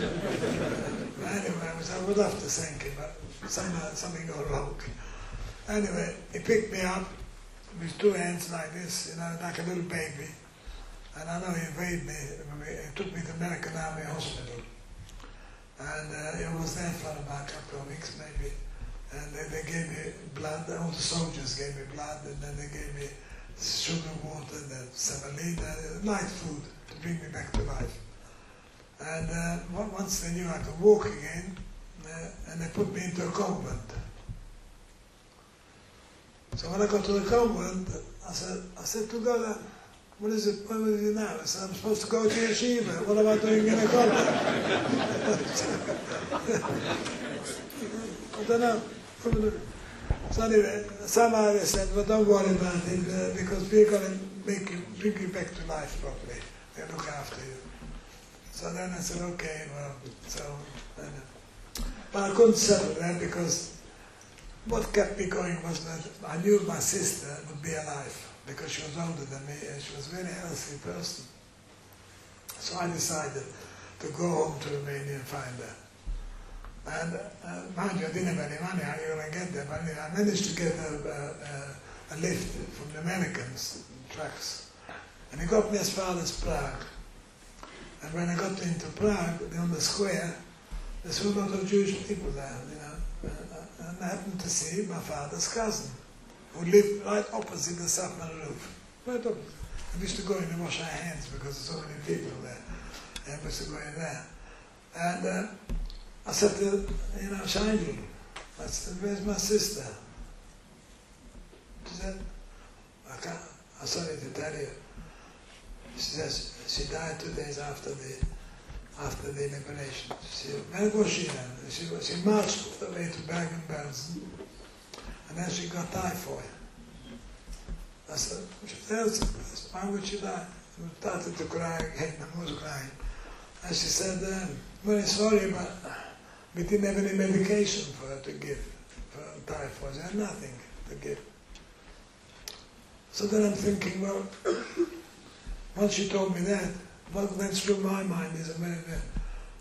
But anyway, I, was, I would love to thank him, but somehow, something got wrong. Anyway, he picked me up with two hands like this, you know, like a little baby. And I know he weighed me, he took me to American Army Hospital. And uh, he was there for about a couple of weeks maybe. And they, they gave me blood, all the soldiers gave me blood, and then they gave me sugar water, and semolina, light food to bring me back to life. And uh, once they knew I could walk again, uh, and they put me into a convent. So when I got to the convent, I said, I said to God, "What is it? What is it now?" I said, "I'm supposed to go to yeshiva. What am I doing in a convent?" I don't know. So anyway, somehow they said, "Well, don't worry about it, uh, because we're going to make you, bring you back to life properly. They'll look after you." So then I said, "Okay, well," so, uh, but I couldn't settle there because what kept me going was that I knew my sister would be alive because she was older than me and she was a very healthy person. So I decided to go home to Romania and find her. And uh, mind you, I didn't have any money, how are you going to get there? But I managed to get a, a, a lift from the Americans, trucks. And he got me as far as Prague. And when I got into Prague, on the square, there's a lot of Jewish people there, you know. And I happened to see my father's cousin, who lived right opposite the Sapman roof. Right opposite. I used to go in and wash our hands because there's so many people there. And I used to go in there. And uh, I said to, you know, Shiny, I said, "Where's my sister?" She said, I can't, I'm sorry to tell you. She says, she died two days after the after the liberation. She, where was she then? She, she marched all the way to Bergen-Belsen, and then she got typhoid. I said, "Why would she die?" I started to cry again, I was crying. And she said, um, "Very sorry, but we didn't have any medication for her to give, for typhoid. She had nothing to give." So then I'm thinking, well, once she told me that, what went through my mind is,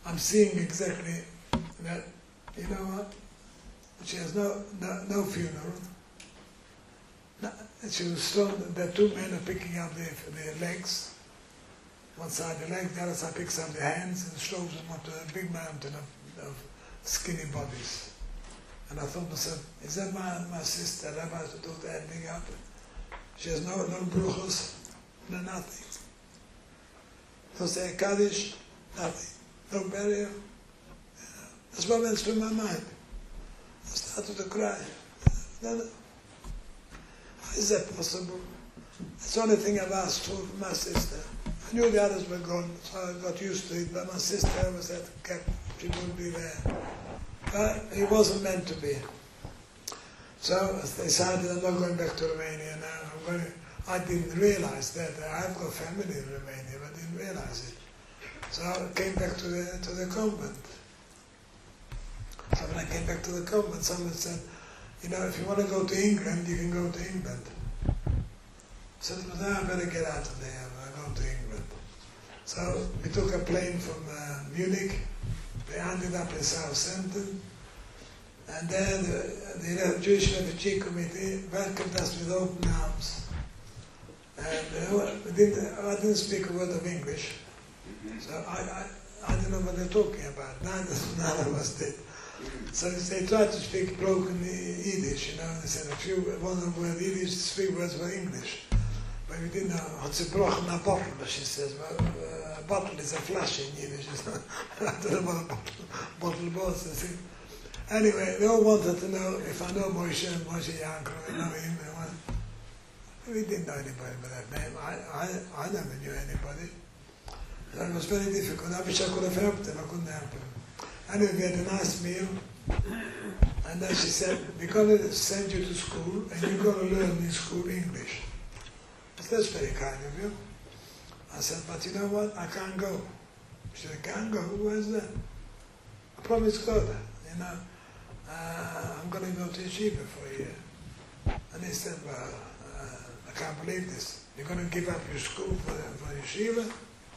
I'm seeing exactly that, you know what? She has no, no, no funeral. No, she was thrown, the two men are picking up their, their legs. One side the legs, the other side picks up their hands and throws them onto a big mountain of, of skinny bodies. And I thought to myself, is that my, my sister? Am I to do that thing up? She has no, no bruchos, no nothing. No say Kaddish, nothing. No burial. Yeah. That's what went through my mind. I started to cry. No, no. How is that possible? That's the only thing I've asked for my sister. I knew the others were gone, so I got used to it, but my sister was at camp. She wouldn't be there. But it wasn't meant to be. So I decided I'm not going back to Romania now. I'm going to, I didn't realize that. I've got family in Romania, but I didn't realize it. So I came back to the, to the convent. So when I came back to the convent, someone said, you know, if you want to go to England, you can go to England. I said, well, now I better get out of there. I go to England. So we took a plane from uh, Munich. They ended up in Southampton. And then the, the Jewish Refugee Committee welcomed us with open arms. And uh, we didn't, I didn't speak a word of English. So I, I, I didn't know what they're talking about. Neither, none of us did. So they tried to speak broken Yiddish, you know. They said a few, one word Yiddish, three words were English. But we didn't know. It's a broken a bottle, she says. Well, uh, a bottle is a flash in Yiddish. I don't know what a bottle, bottle was. Anyway, they all wanted to know if I know Moshe and Moshe Yankov, I know him. We didn't know anybody by that name. I, I, I never knew anybody. So it was very difficult. I wish I could have helped him. I couldn't help him. Anyway, we had a nice meal. And then she said, we're going to send you to school and you're going to learn in school English. I said, that's very kind of you. I said, but you know what? I can't go. She said, can't go? Where's that? I promised God, you know. Uh, I'm going to go to yeshiva for a year. And he said, well, uh, I can't believe this. You're going to give up your school for, for yeshiva?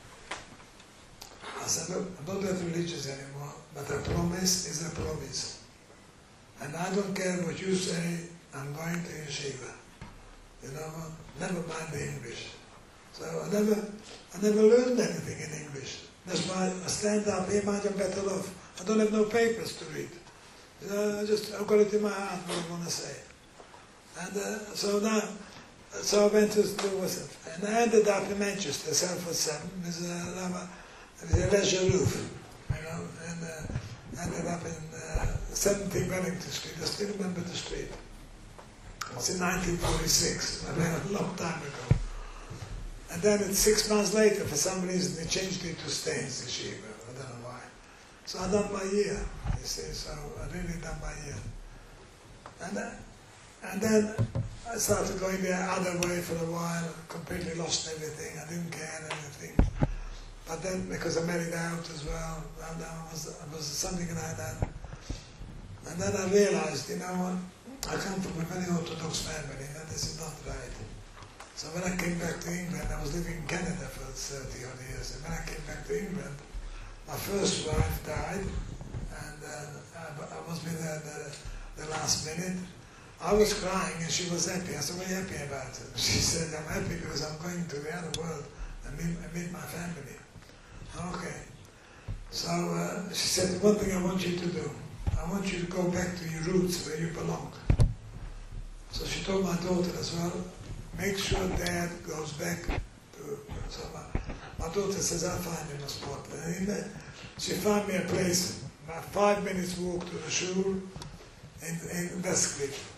I said, look, I'm not that religious anymore, but a promise is a promise. And I don't care what you say, I'm going to yeshiva. You know, never mind the English. So I never, I never learned anything in English. That's why I stand up here, I'm better off. I don't have no papers to read. You know, I just, I've got it in my heart what I want to say. And uh, so now, so I went to do with it. And I ended up in Manchester, Salford seven, with a, with a leisure roof, you know, and uh, ended up in uh, seventeen Wellington Street. I still remember the street. It was in nineteen forty-six, a long time ago. And then it's six months later, for some reason, they changed it to Staines Yeshiva. I don't know why. So I done my year, you see, so I really done my year. And, uh, and then I started going the other way for a while, completely lost everything, I didn't care anything. But then, because I married out as well, and I was, it was something like that. And then I realized, you know what, I come from a very Orthodox family, and this is not right. So when I came back to England, I was living in Canada for thirty odd years, and when I came back to England, my first wife died, and uh, I, I was with her the, the last minute. I was crying, and she was happy. I said, what are you happy about it? She said, I'm happy because I'm going to the other world and meet, and meet my family. Okay. So uh, she said, one thing I want you to do, I want you to go back to your roots where you belong. So she told my daughter as well, make sure Dad goes back to, so my, my daughter says, I'll find him a spot. And she found me a place, about five minutes walk to the shul in, in Westcliff.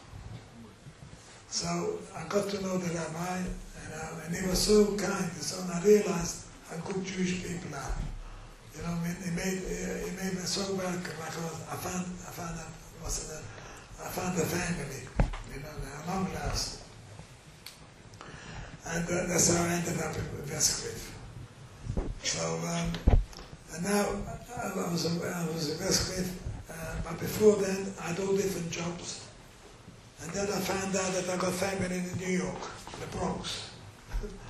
So I got to know the rabbi, you know, and he was so kind. So I realized how good Jewish people are. You know, I mean, he made he made me so welcome. Like I, was, I found I found a, was it a, I found a family. You know, a long last. And uh, that's how I ended up in Westcliff. So um, and now I was I was in Westcliff, uh, but before then I had all different jobs. And then I found out that I got family in New York, the Bronx.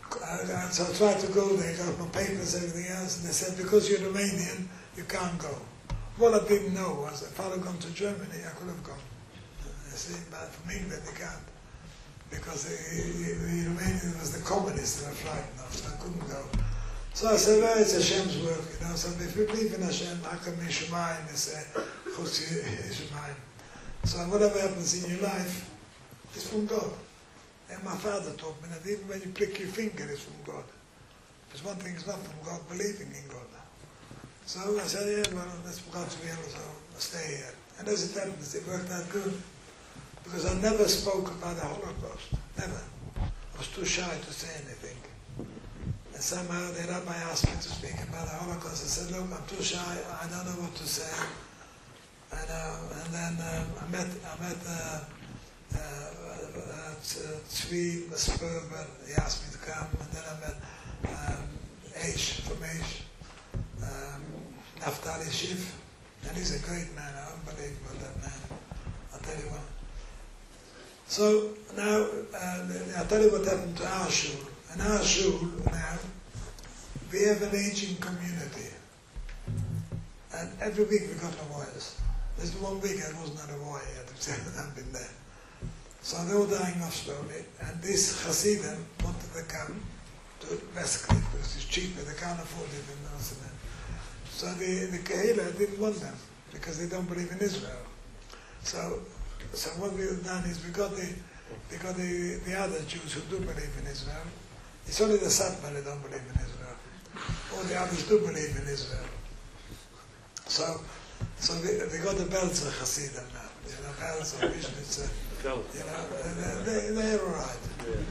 Uh, so I tried to go there, got my papers, everything else, and they said, because you're Romanian, you can't go. What I didn't know was, if I'd have gone to Germany, I could have gone. You see, but from England, you can't. Because the, the, the Romanian was the communists that were frightened of, so I couldn't go. So I said, well, it's Hashem's work, you know, so if you believe in Hashem, Hakam Yishumayim, they say, Chutz Yishumayim. So whatever happens in your life, it's from God. And my father taught me that even when you prick your finger, it's from God. Because one thing is not from God, believing in God. So I said, yeah, well, that's God's will, so I'll stay here. And as it happens, it worked out good. Because I never spoke about the Holocaust. Never. I was too shy to say anything. And somehow the rabbi asked me to speak about the Holocaust. I said, look, I'm too shy, I don't know what to say. And, uh, and then um, I met, I met uh, uh, Tzvi Sperber, he asked me to come, and then I met um, Aish from Aish, um, Naftali Schiff, and he's a great man, unbelievable, that man, I'll tell you what. So now, uh, I'll tell you what happened to our shul. In our shul now, we have an aging community, and every week we got lawyers. There's one week I wasn't at a lawyer yet, I've been there. So they were dying off slowly, and this Hasidim wanted to come to Westcliff because it's cheaper, they can't afford it in North. So the, the Kehillah didn't want them because they don't believe in Israel. So so what we've done is we got the we got the, the other Jews who do believe in Israel. It's only the Satmar that don't believe in Israel. All the others do believe in Israel. So so we, we got the Belzer Hasidim now. You know, Belzer, Vishnitzer. You know, they, they're all right.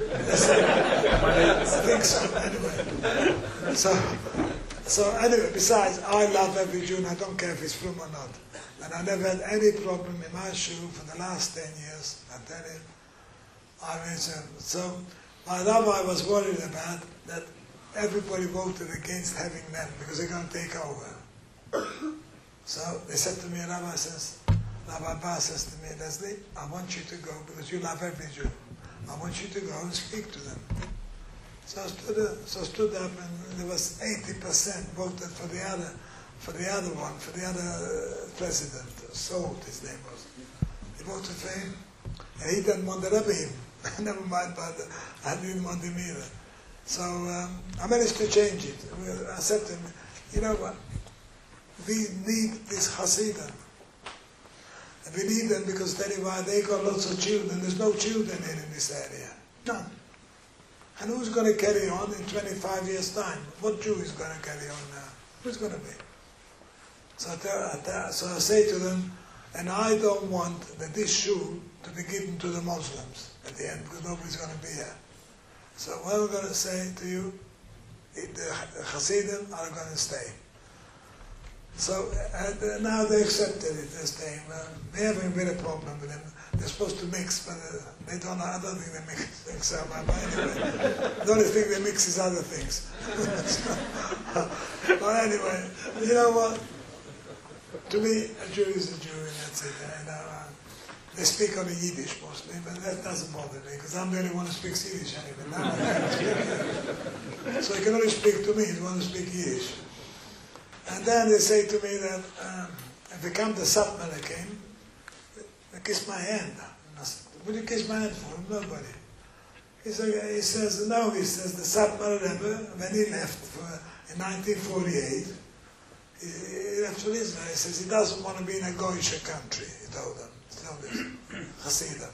I think so, anyway. So, so anyway, besides, I love every Jew, and I don't care if he's from or not. And I never had any problem in my shul for the last ten years, I tell you. I mean, so, so my rabbi was worried about that everybody voted against having them because they're going to take over. So they said to me, Rabbi says, Rabbi Bar says to me, Leslie, I want you to go because you love every Jew. I want you to go and speak to them. So I stood up, so I stood up and there was eighty percent voted for the other, for the other one, for the other uh, president, Solt, his name was. He voted for him. And he didn't want the Rebbe. Never mind, but I didn't want him either. So um, I managed to change it. I said to him, you know what? We need this Hasidim. And we need them because tell you why, they got lots of children. There's no children here in this area. None. And who's going to carry on in twenty-five years' time? What Jew is going to carry on now? Who's going to be? So I, tell, I tell, so I say to them, and I don't want that this shul to be given to the Muslims at the end because nobody's going to be here. So what I'm going to say to you, the Hasidim are going to stay. So uh, now they accepted it, they're staying. Uh, they haven't been a problem with them. They're supposed to mix, but uh, they don't. I don't think they mix things so much. But anyway, the only thing they mix is other things. But anyway, you know what? To me, a Jew is a Jew, and that's it. And, uh, they speak only Yiddish mostly, but that doesn't bother me because I'm the only one who speaks Yiddish anyway. Now I speak, so he can only speak to me. He's the one who speaks Yiddish. And then they say to me that um, if they come to Satmar came, they kiss my hand. I said, what do you kiss my hand for? Nobody. He, said, he says, no, he says, the Satmar Rebbe, when he left for, in nineteen forty-eight, he, he left for Israel. He says he doesn't want to be in a Goyish country, he told them. He told them, Hasidim.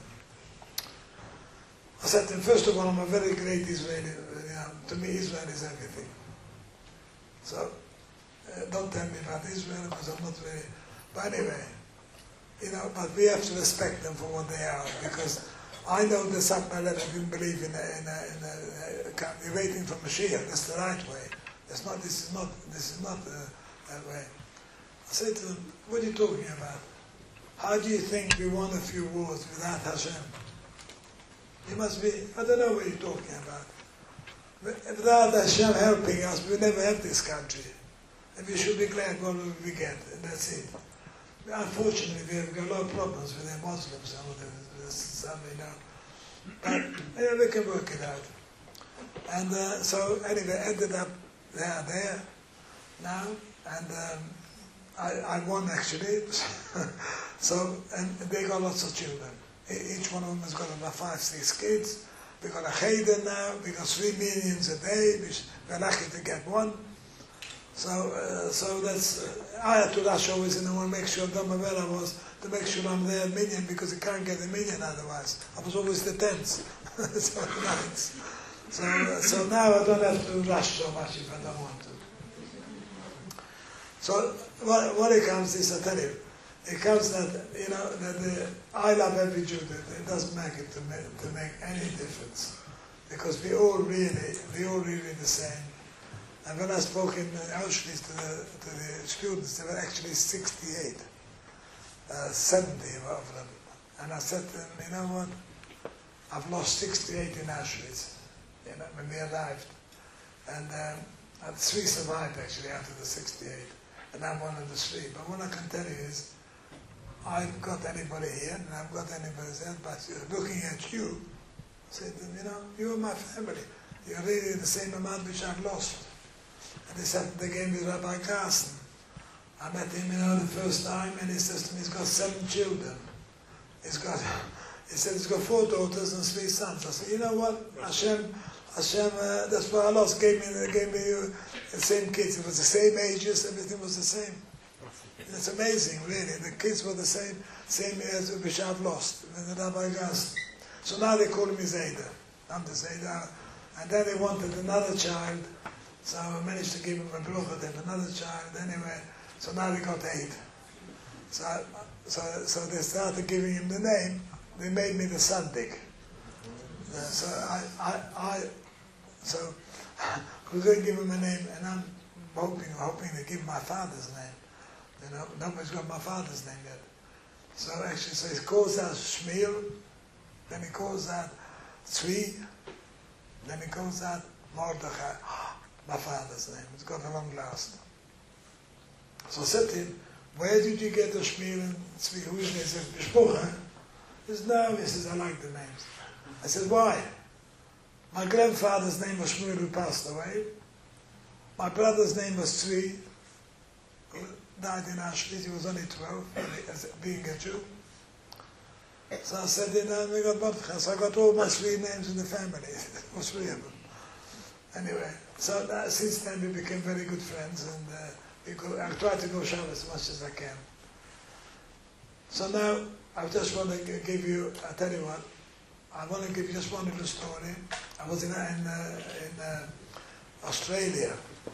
I said to him, first of all, I'm a very great Israeli. You know, to me, Israel is everything. So, Uh, don't tell me about Israel because I'm not very, but anyway, you know, but we have to respect them for what they are because I know the Satmar Rebbe didn't believe in a, in a, in a, a, they're waiting for Mashiach. That's the right way. That's not, this is not, this is not uh, that way. I say to them, what are you talking about? How do you think we won a few wars without Hashem? You must be, I don't know what you're talking about. Without Hashem helping us, we never have this country. And we should be glad what we get, and that's it. Unfortunately, we have got a lot of problems with the Muslims, some of them, some, you know. But yeah, we can work it out. And uh, so anyway, ended up they are there now, and um, I, I won actually. So, and they got lots of children. E- Each one of them has got about five, six kids. We got a cheder now. We got three millions a day. We- We're lucky to get one. So, uh, so that's. Uh, I had to rush always, and I want to make sure Domavera was to make sure I'm there a million, because you can't get a million otherwise. I was always the tenth, so ninth. So, uh, so now I don't have to rush so much if I don't want to. So what, what it comes is, I tell you, it comes that, you know, that the, I love every Jew, that it doesn't make it to make, to make any difference. Because we all really, we all really the same. And when I spoke in Auschwitz to the, to the students, there were actually sixty-eight, uh, seventy of them. And I said to them, you know what, I've lost sixty-eight in Auschwitz, you know, when we arrived. And, um, and three survived actually out of the sixty-eight. And I'm one of the three. But what I can tell you is, I haven't got anybody here, and I haven't got anybody there, but looking at you, I said, you know, you are my family. You're really the same amount which I've lost. And they said, they gave me Rabbi Carson. I met him, you know, the first time, and he says to me, he's got seven children. He's got, he said, he's got four daughters and three sons. I said, you know what, Hashem, Hashem, uh, that's why Allah gave me, gave me uh, the same kids. It was the same ages, everything was the same. It's amazing, really. The kids were the same, same as which I've lost. The Rabbi Gas. So now they call me Zayda. I'm the Zayda. And then they wanted another child, so I managed to give him a bracha, then another child. Anyway, so now they got eight. So, so, so they started giving him the name. They made me the Saddik. Uh, so I, I, I, so who's going to give him a name? And I'm hoping, hoping to give my father's name. You know, nobody's got my father's name yet. So actually, so he calls out Shmuel, then he calls out Tzvi, then he calls out Mordechai, my father's name. It's got a long last. So I said to him, where did you get the Shmuel and Tzvi? Who is it? He said, Mishpucha. He says, no, he says, I like the names. I said, why? My grandfather's name was Shmuel, who passed away. My brother's name was Tzvi, who died in Auschwitz. He was only twelve, as being a Jew. So I said, you know, we got Mordechai. So I got all my three names in the family. There was three of them. Anyway, so that, since then we became very good friends, and uh, we go, I try to go Shabbos as much as I can. So now, I just want to give you, I tell you what, I want to give you just one little story. I was in, in, uh, in uh, Australia,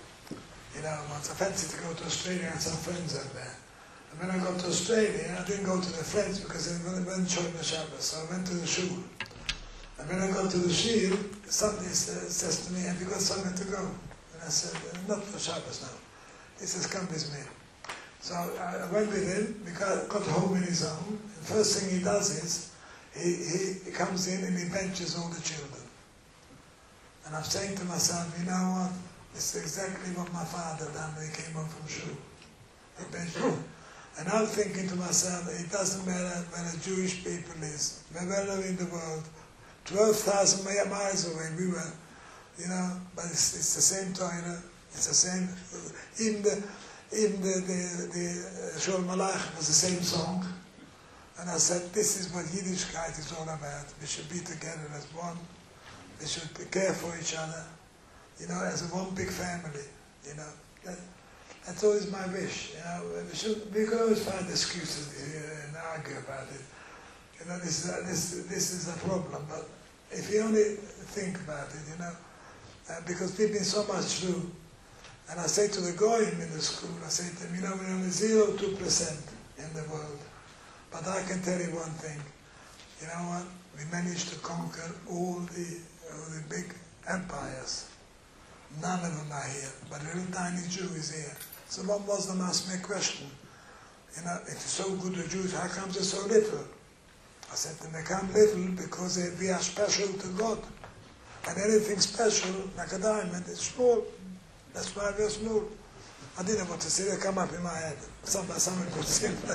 you know, once I fancied to go to Australia, I had some friends out there. And when I got to Australia, I didn't go to the friends because they weren't showing the Shabbos, so I went to the shul. And when I got to the shul, somebody says to me, have you got somewhere to go? And I said, not for Shabbos now. He says, come with me. So I went with him, we got, got home in his own. The first thing he does is, he, he comes in and he benches all the children. And I'm saying to myself, you know what? It's exactly what my father done when he came home from shul. He benched them. And I'm thinking to myself, it doesn't matter where the Jewish people is, wherever in the world, twelve thousand miles away we were, you know, but it's, it's the same Torah, it's the same, even the, even the, the, the Shol Malach was the same song. And I said, this is what Yiddishkeit is all about. We should be together as one. We should care for each other, you know, as a one big family, you know. That, that's always my wish, you know. We, should, we can always find excuses here and argue about it. You know, this, uh, this, this is a problem, but if you only think about it, you know, uh, because we've been so much through, and I say to the Goyim in the school, I say to them, you know, we're only zero point two percent in the world, but I can tell you one thing, you know what, we managed to conquer all the, all the big empires. None of them are here, but a little tiny Jew is here. So one Muslim asked me a question, you know, if it's so good the Jews, how come they're so little? I said, they become little because they, we are special to God. And anything special, like a diamond, is small. That's why we're small. I didn't know what to say, they come up in my head. Somebody, someone could say that.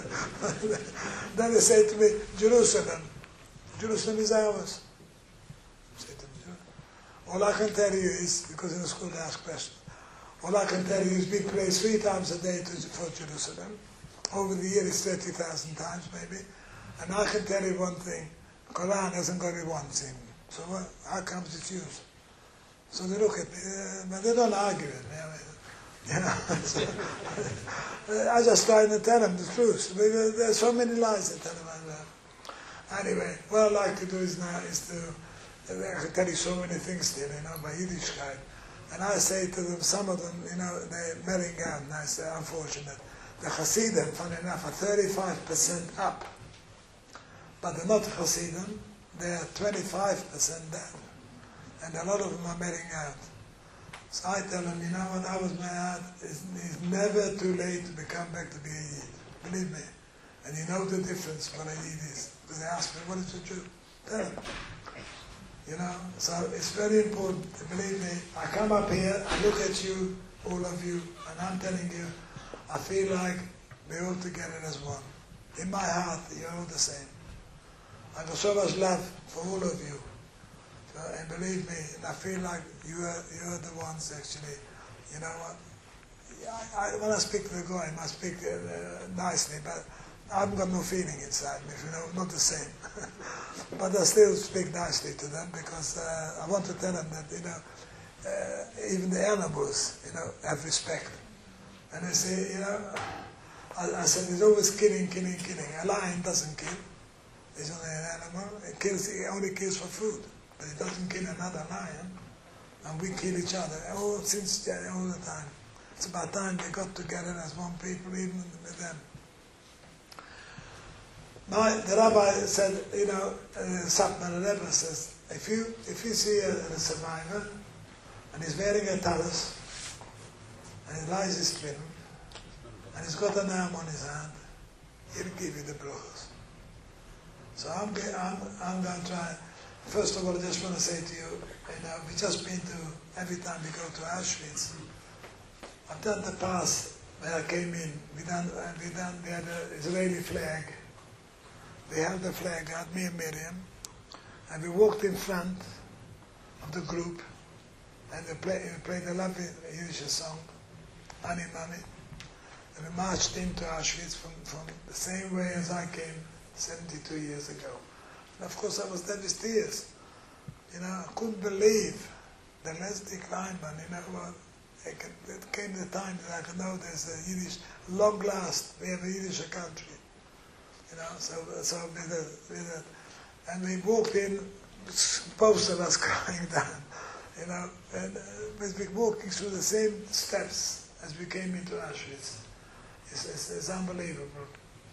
Then they say to me, Jerusalem. Jerusalem is ours. I say to them, All I can tell you is, because in the school they ask questions, all I can tell you is we pray three times a day to, for Jerusalem. Over the year it's thirty thousand times maybe. And I can tell you one thing, the Quran hasn't got it once in. So what, how comes it's used? So they look at me, uh, but they don't argue with me. I mean, you know, so, I just try to tell them the truth. There's so many lies they tell them. Anyway, what I like to do is now is to, I can tell you so many things still, you know, by Yiddishkeit. And I say to them, some of them, you know, they're marrying out, and I say, unfortunate. The Hasidim, funny enough, are thirty-five percent up. But they're not Hasidim, they're twenty-five percent down. And a lot of them are marrying out. So I tell them, you know, when I was married, it's, it's never too late to become back to be a Yid. Believe me. And you know the difference what a Yid is. Because they ask me, what is a Jew? Tell them. You know, so it's very important. Believe me, I come up here, I look at you, all of you, and I'm telling you, I feel like we're all together as one. In my heart, you're all the same. I've got so much love for all of you. So, and believe me, I feel like you are, you are the ones actually, you know what, I, I, when I speak to the Goyim, I speak uh, nicely, but I've got no feeling inside me, you know, not the same. But I still speak nicely to them because uh, I want to tell them that, you know, uh, even the animals, you know, have respect. And they say, you know, I, I said, there's always killing, killing, killing. A lion doesn't kill. It's only an animal. It kills, it only kills for food. But it doesn't kill another lion. And we kill each other, all, since, all the time. It's about time they got together as one people, even with them. My, the rabbi said, you know, uh, Satmar Rebbe says, if you if you see a, a survivor and he's wearing a talus and he lies his twin and he's got an arm on his hand, he'll give you the brachos. So I'm I'm I'm going to try. First of all, I just want to say to you, you know, we just been to every time we go to Auschwitz. I've done the pass when I came in. We done we done we had an Israeli flag. They held the flag out, me and Miriam, and we walked in front of the group, and we played, we played a lovely Yiddish song, Ani Mami, and we marched into Auschwitz from, from the same way as I came seventy-two years ago. And of course I was there with tears. You know, I couldn't believe the Leslie Kleinman, you know, well, it came the time that I could know there's a Yiddish, long last, we have a Yiddish country. You know, so so with a, with a, and we walked in, both of us going down, you know, and uh, we're walking through the same steps as we came into Auschwitz. It's, it's, it's unbelievable.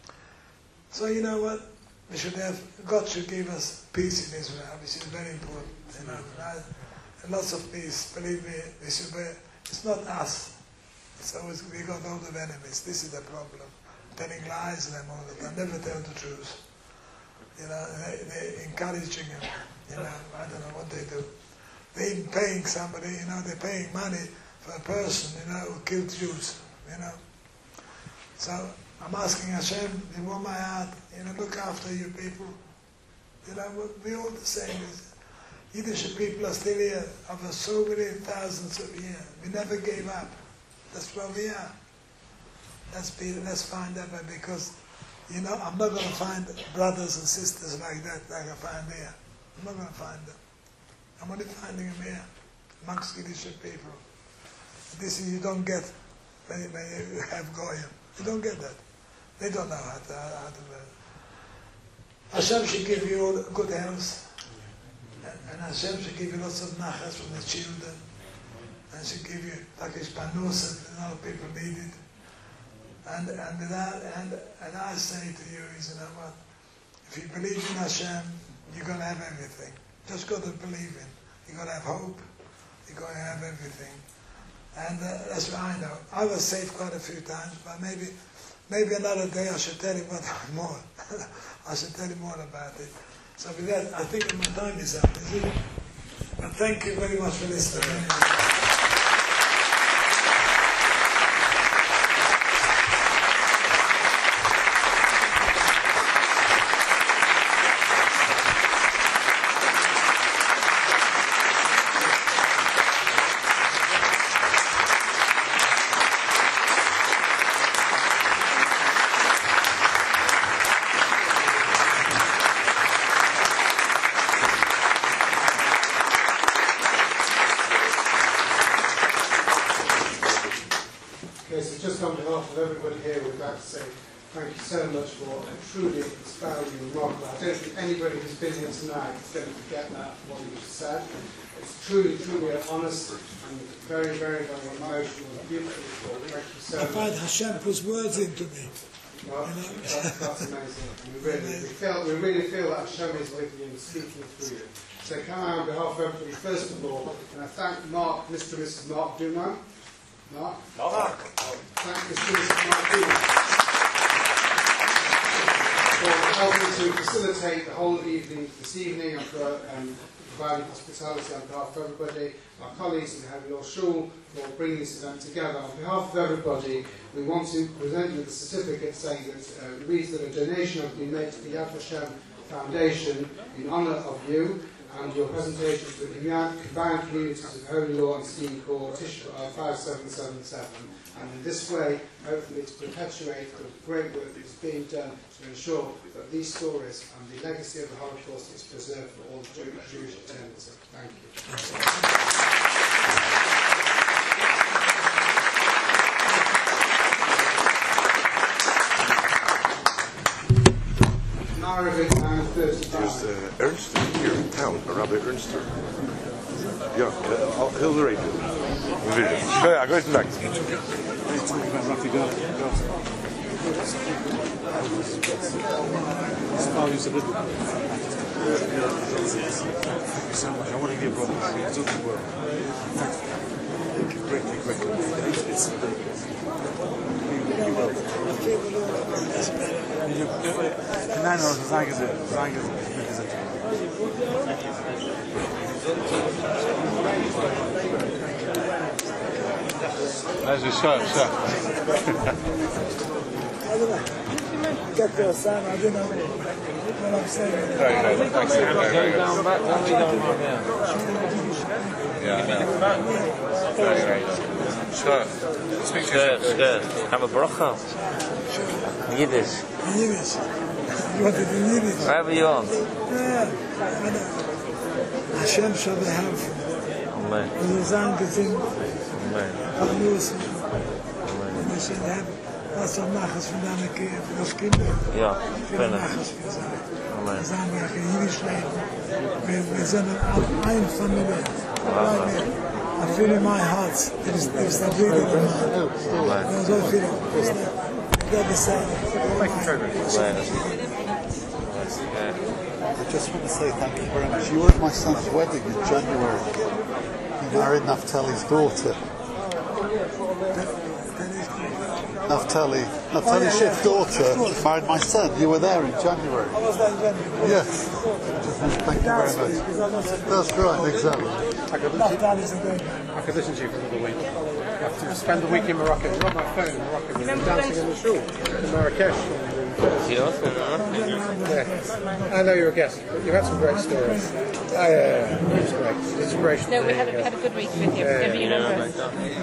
So you know what? We should have, God should give us peace in Israel, which is very important. You know, and lots of peace. Believe me, we should be, it's not us. It's always we got all the enemies. This is the problem. Telling lies to them all the time, never tell the truth. You know, they, they're encouraging them. You know, I don't know what they do. They're even paying somebody, you know, they're paying money for a person, you know, who killed Jews, you know. So I'm asking Hashem, you want my heart, you know, look after you people. You know, we're all the same. Yiddish people are still here over so many thousands of years. We never gave up. That's where we are. Let's be, let's find that way, because, you know, I'm not going to find brothers and sisters like that like I find here. I'm not going to find them. I'm only finding them here, amongst Yiddish people. This is, you don't get when you, when you have Goyim. You don't get that. They don't know how to, how to learn. Hashem should give you all good health, and, and Hashem should give you lots of nachas from the children, and should give you takish panus, and a lot of people need it. And and that, and and I say to you is, you know what? If you believe in Hashem, you're gonna have everything. Just got to believe in. You're gonna have hope. You're gonna have everything. And uh, that's what I know. I was saved quite a few times, but maybe maybe another day I should tell you about more. I should tell you more about it. So with that, I think my time is up. Is it? But thank you very much for listening. on behalf of everybody here, we'd like to say thank you so much for a truly inspiring and remarkable. I don't think anybody who's been here tonight is going to forget that, what you just said. It's truly, truly an honest and very, very, very emotional and beautiful report. Thank you so I much. find Hashem puts words into me. Well, that's, that's amazing. We really, we, feel, we really feel that Hashem is with you and speaking through you. So can I, on behalf of everybody, first of all, can I thank Mark, Mister and Missus Mark Duman? Mark? Mark. Thank Mister and Missus Mark Duman for helping to facilitate the whole evening this evening and for um, providing hospitality on behalf of everybody, our colleagues in the Heavy Law Shul for bringing this event together. On behalf of everybody, we want to present you with a certificate saying that uh, it reads that a donation has been made to the Yad Vashem Foundation in honour of you and your presentation to the combined communities of Holy Law and Scheme Corps Tishba five seven seven seven, and in this way, hopefully, to perpetuate the great work that is being done to ensure that these stories and the legacy of the Holocaust is preserved for all Jew Jewish eternity. Thank you. There's uh, Ernst here in town, Rabbi Ernst. Yeah, uh, he'll narrate it. Yeah, I go to the next. So much. I want to give brother. It's all good work. Quickly, quickly. It's Nein, aber sagen Sie, sagen Sie, wie gesagt. Also, schau, schau. Get there, Sam. I didn't know what I'm saying. Very good. Thanks. Very good. Down back, don't be down back now. Yeah, very great. Sure. Speak to you. Good, good. Have a bracha. Yiddish. Yiddish. You want it in Yiddish? Whatever you want. Yeah. Hashem shall be helpful. Amen. Und wir sagen, gesingen. Amen. Parnus. Amen. Und wir sollen haben, was wir machen, von deiner Kinder, von den Kindern. Ja, wir können. machen es für sie. Amen. Wir sagen, wir können Jiddisch leben. Wir, wir sind eine Familie. I feel in my heart, there's, there's that really in my heart. There's no feeling. There's no, the other side. I just want to say thank you very much. You were at my son's wedding in January. You married Naftali's daughter. Naftali, Naftali Schiff's daughter married my son. You were there in January. I was there in January. Yes. Thank you very much. That's right, exactly. I could listen to you, I could listen to you for another week. You have to spend the week in Morocco. You're on my phone in Morocco. We've been dancing in the shul in Marrakesh. Yeah. I know you're a guest, but you had some great stories. Oh, yeah, yeah, yeah. It was great. Inspirational. No, we had, a, we had a good week with you. Yeah, Give you yeah. numbers.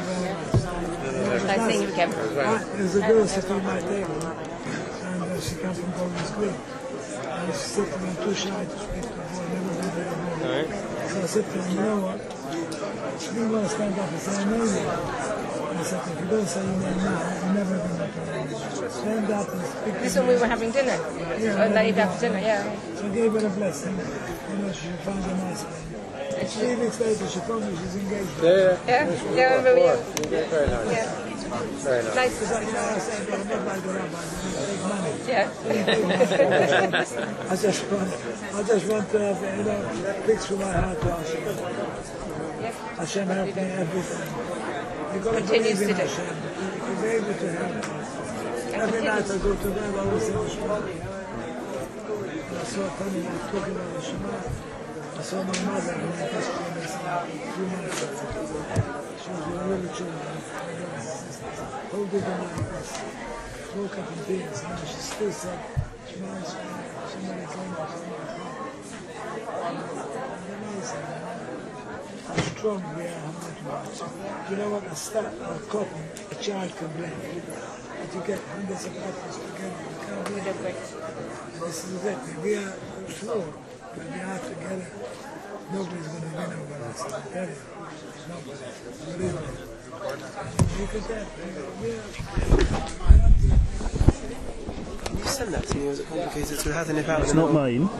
Nice seeing you again. There's a girl sitting at my table, and uh, she comes from Golden School. And she's sitting and too shy to speak to her, never been there before. So I said to her, you know what? She didn't want to stand up and say, I know you. I said, if you don't say your name now, you're never going to know. Stand up and speak to This when we were having dinner. Yeah, uh, late after dinner, yeah. So I gave her a blessing. You know, she found a nice man. And three weeks later, she told me she's engaged. Yeah, yeah. Yeah, yeah, I remember you. Very nice. Yeah. Very nice. Nice. Because I know I said, I'm not like the rabbi, I take money. Yeah. I just want, I just want to have, you know, pics from my heart to Hashem. Hashem helped me everything. You've got to Continues believe in to do. Hashem. He's able to help us. Every night I go to bed, I always say Shema. I saw Tony talking about the Shema. I saw my mother when I touched her a few months ago. She was a really children. Hold it on like this. Woke up in tears, and she still said, Shema, somebody came to me. Amazing. How strong we are, how much we are. You know what, a start or a cotton, a child can blend. But you get hundreds of couples together, you can't blend. And this is it. We are small. when we are together, nobody's going to win over us. I tell you. Nobody. Believe me. Look at that. Can you send that to me, or is it complicated to have to nip out? It's not mine.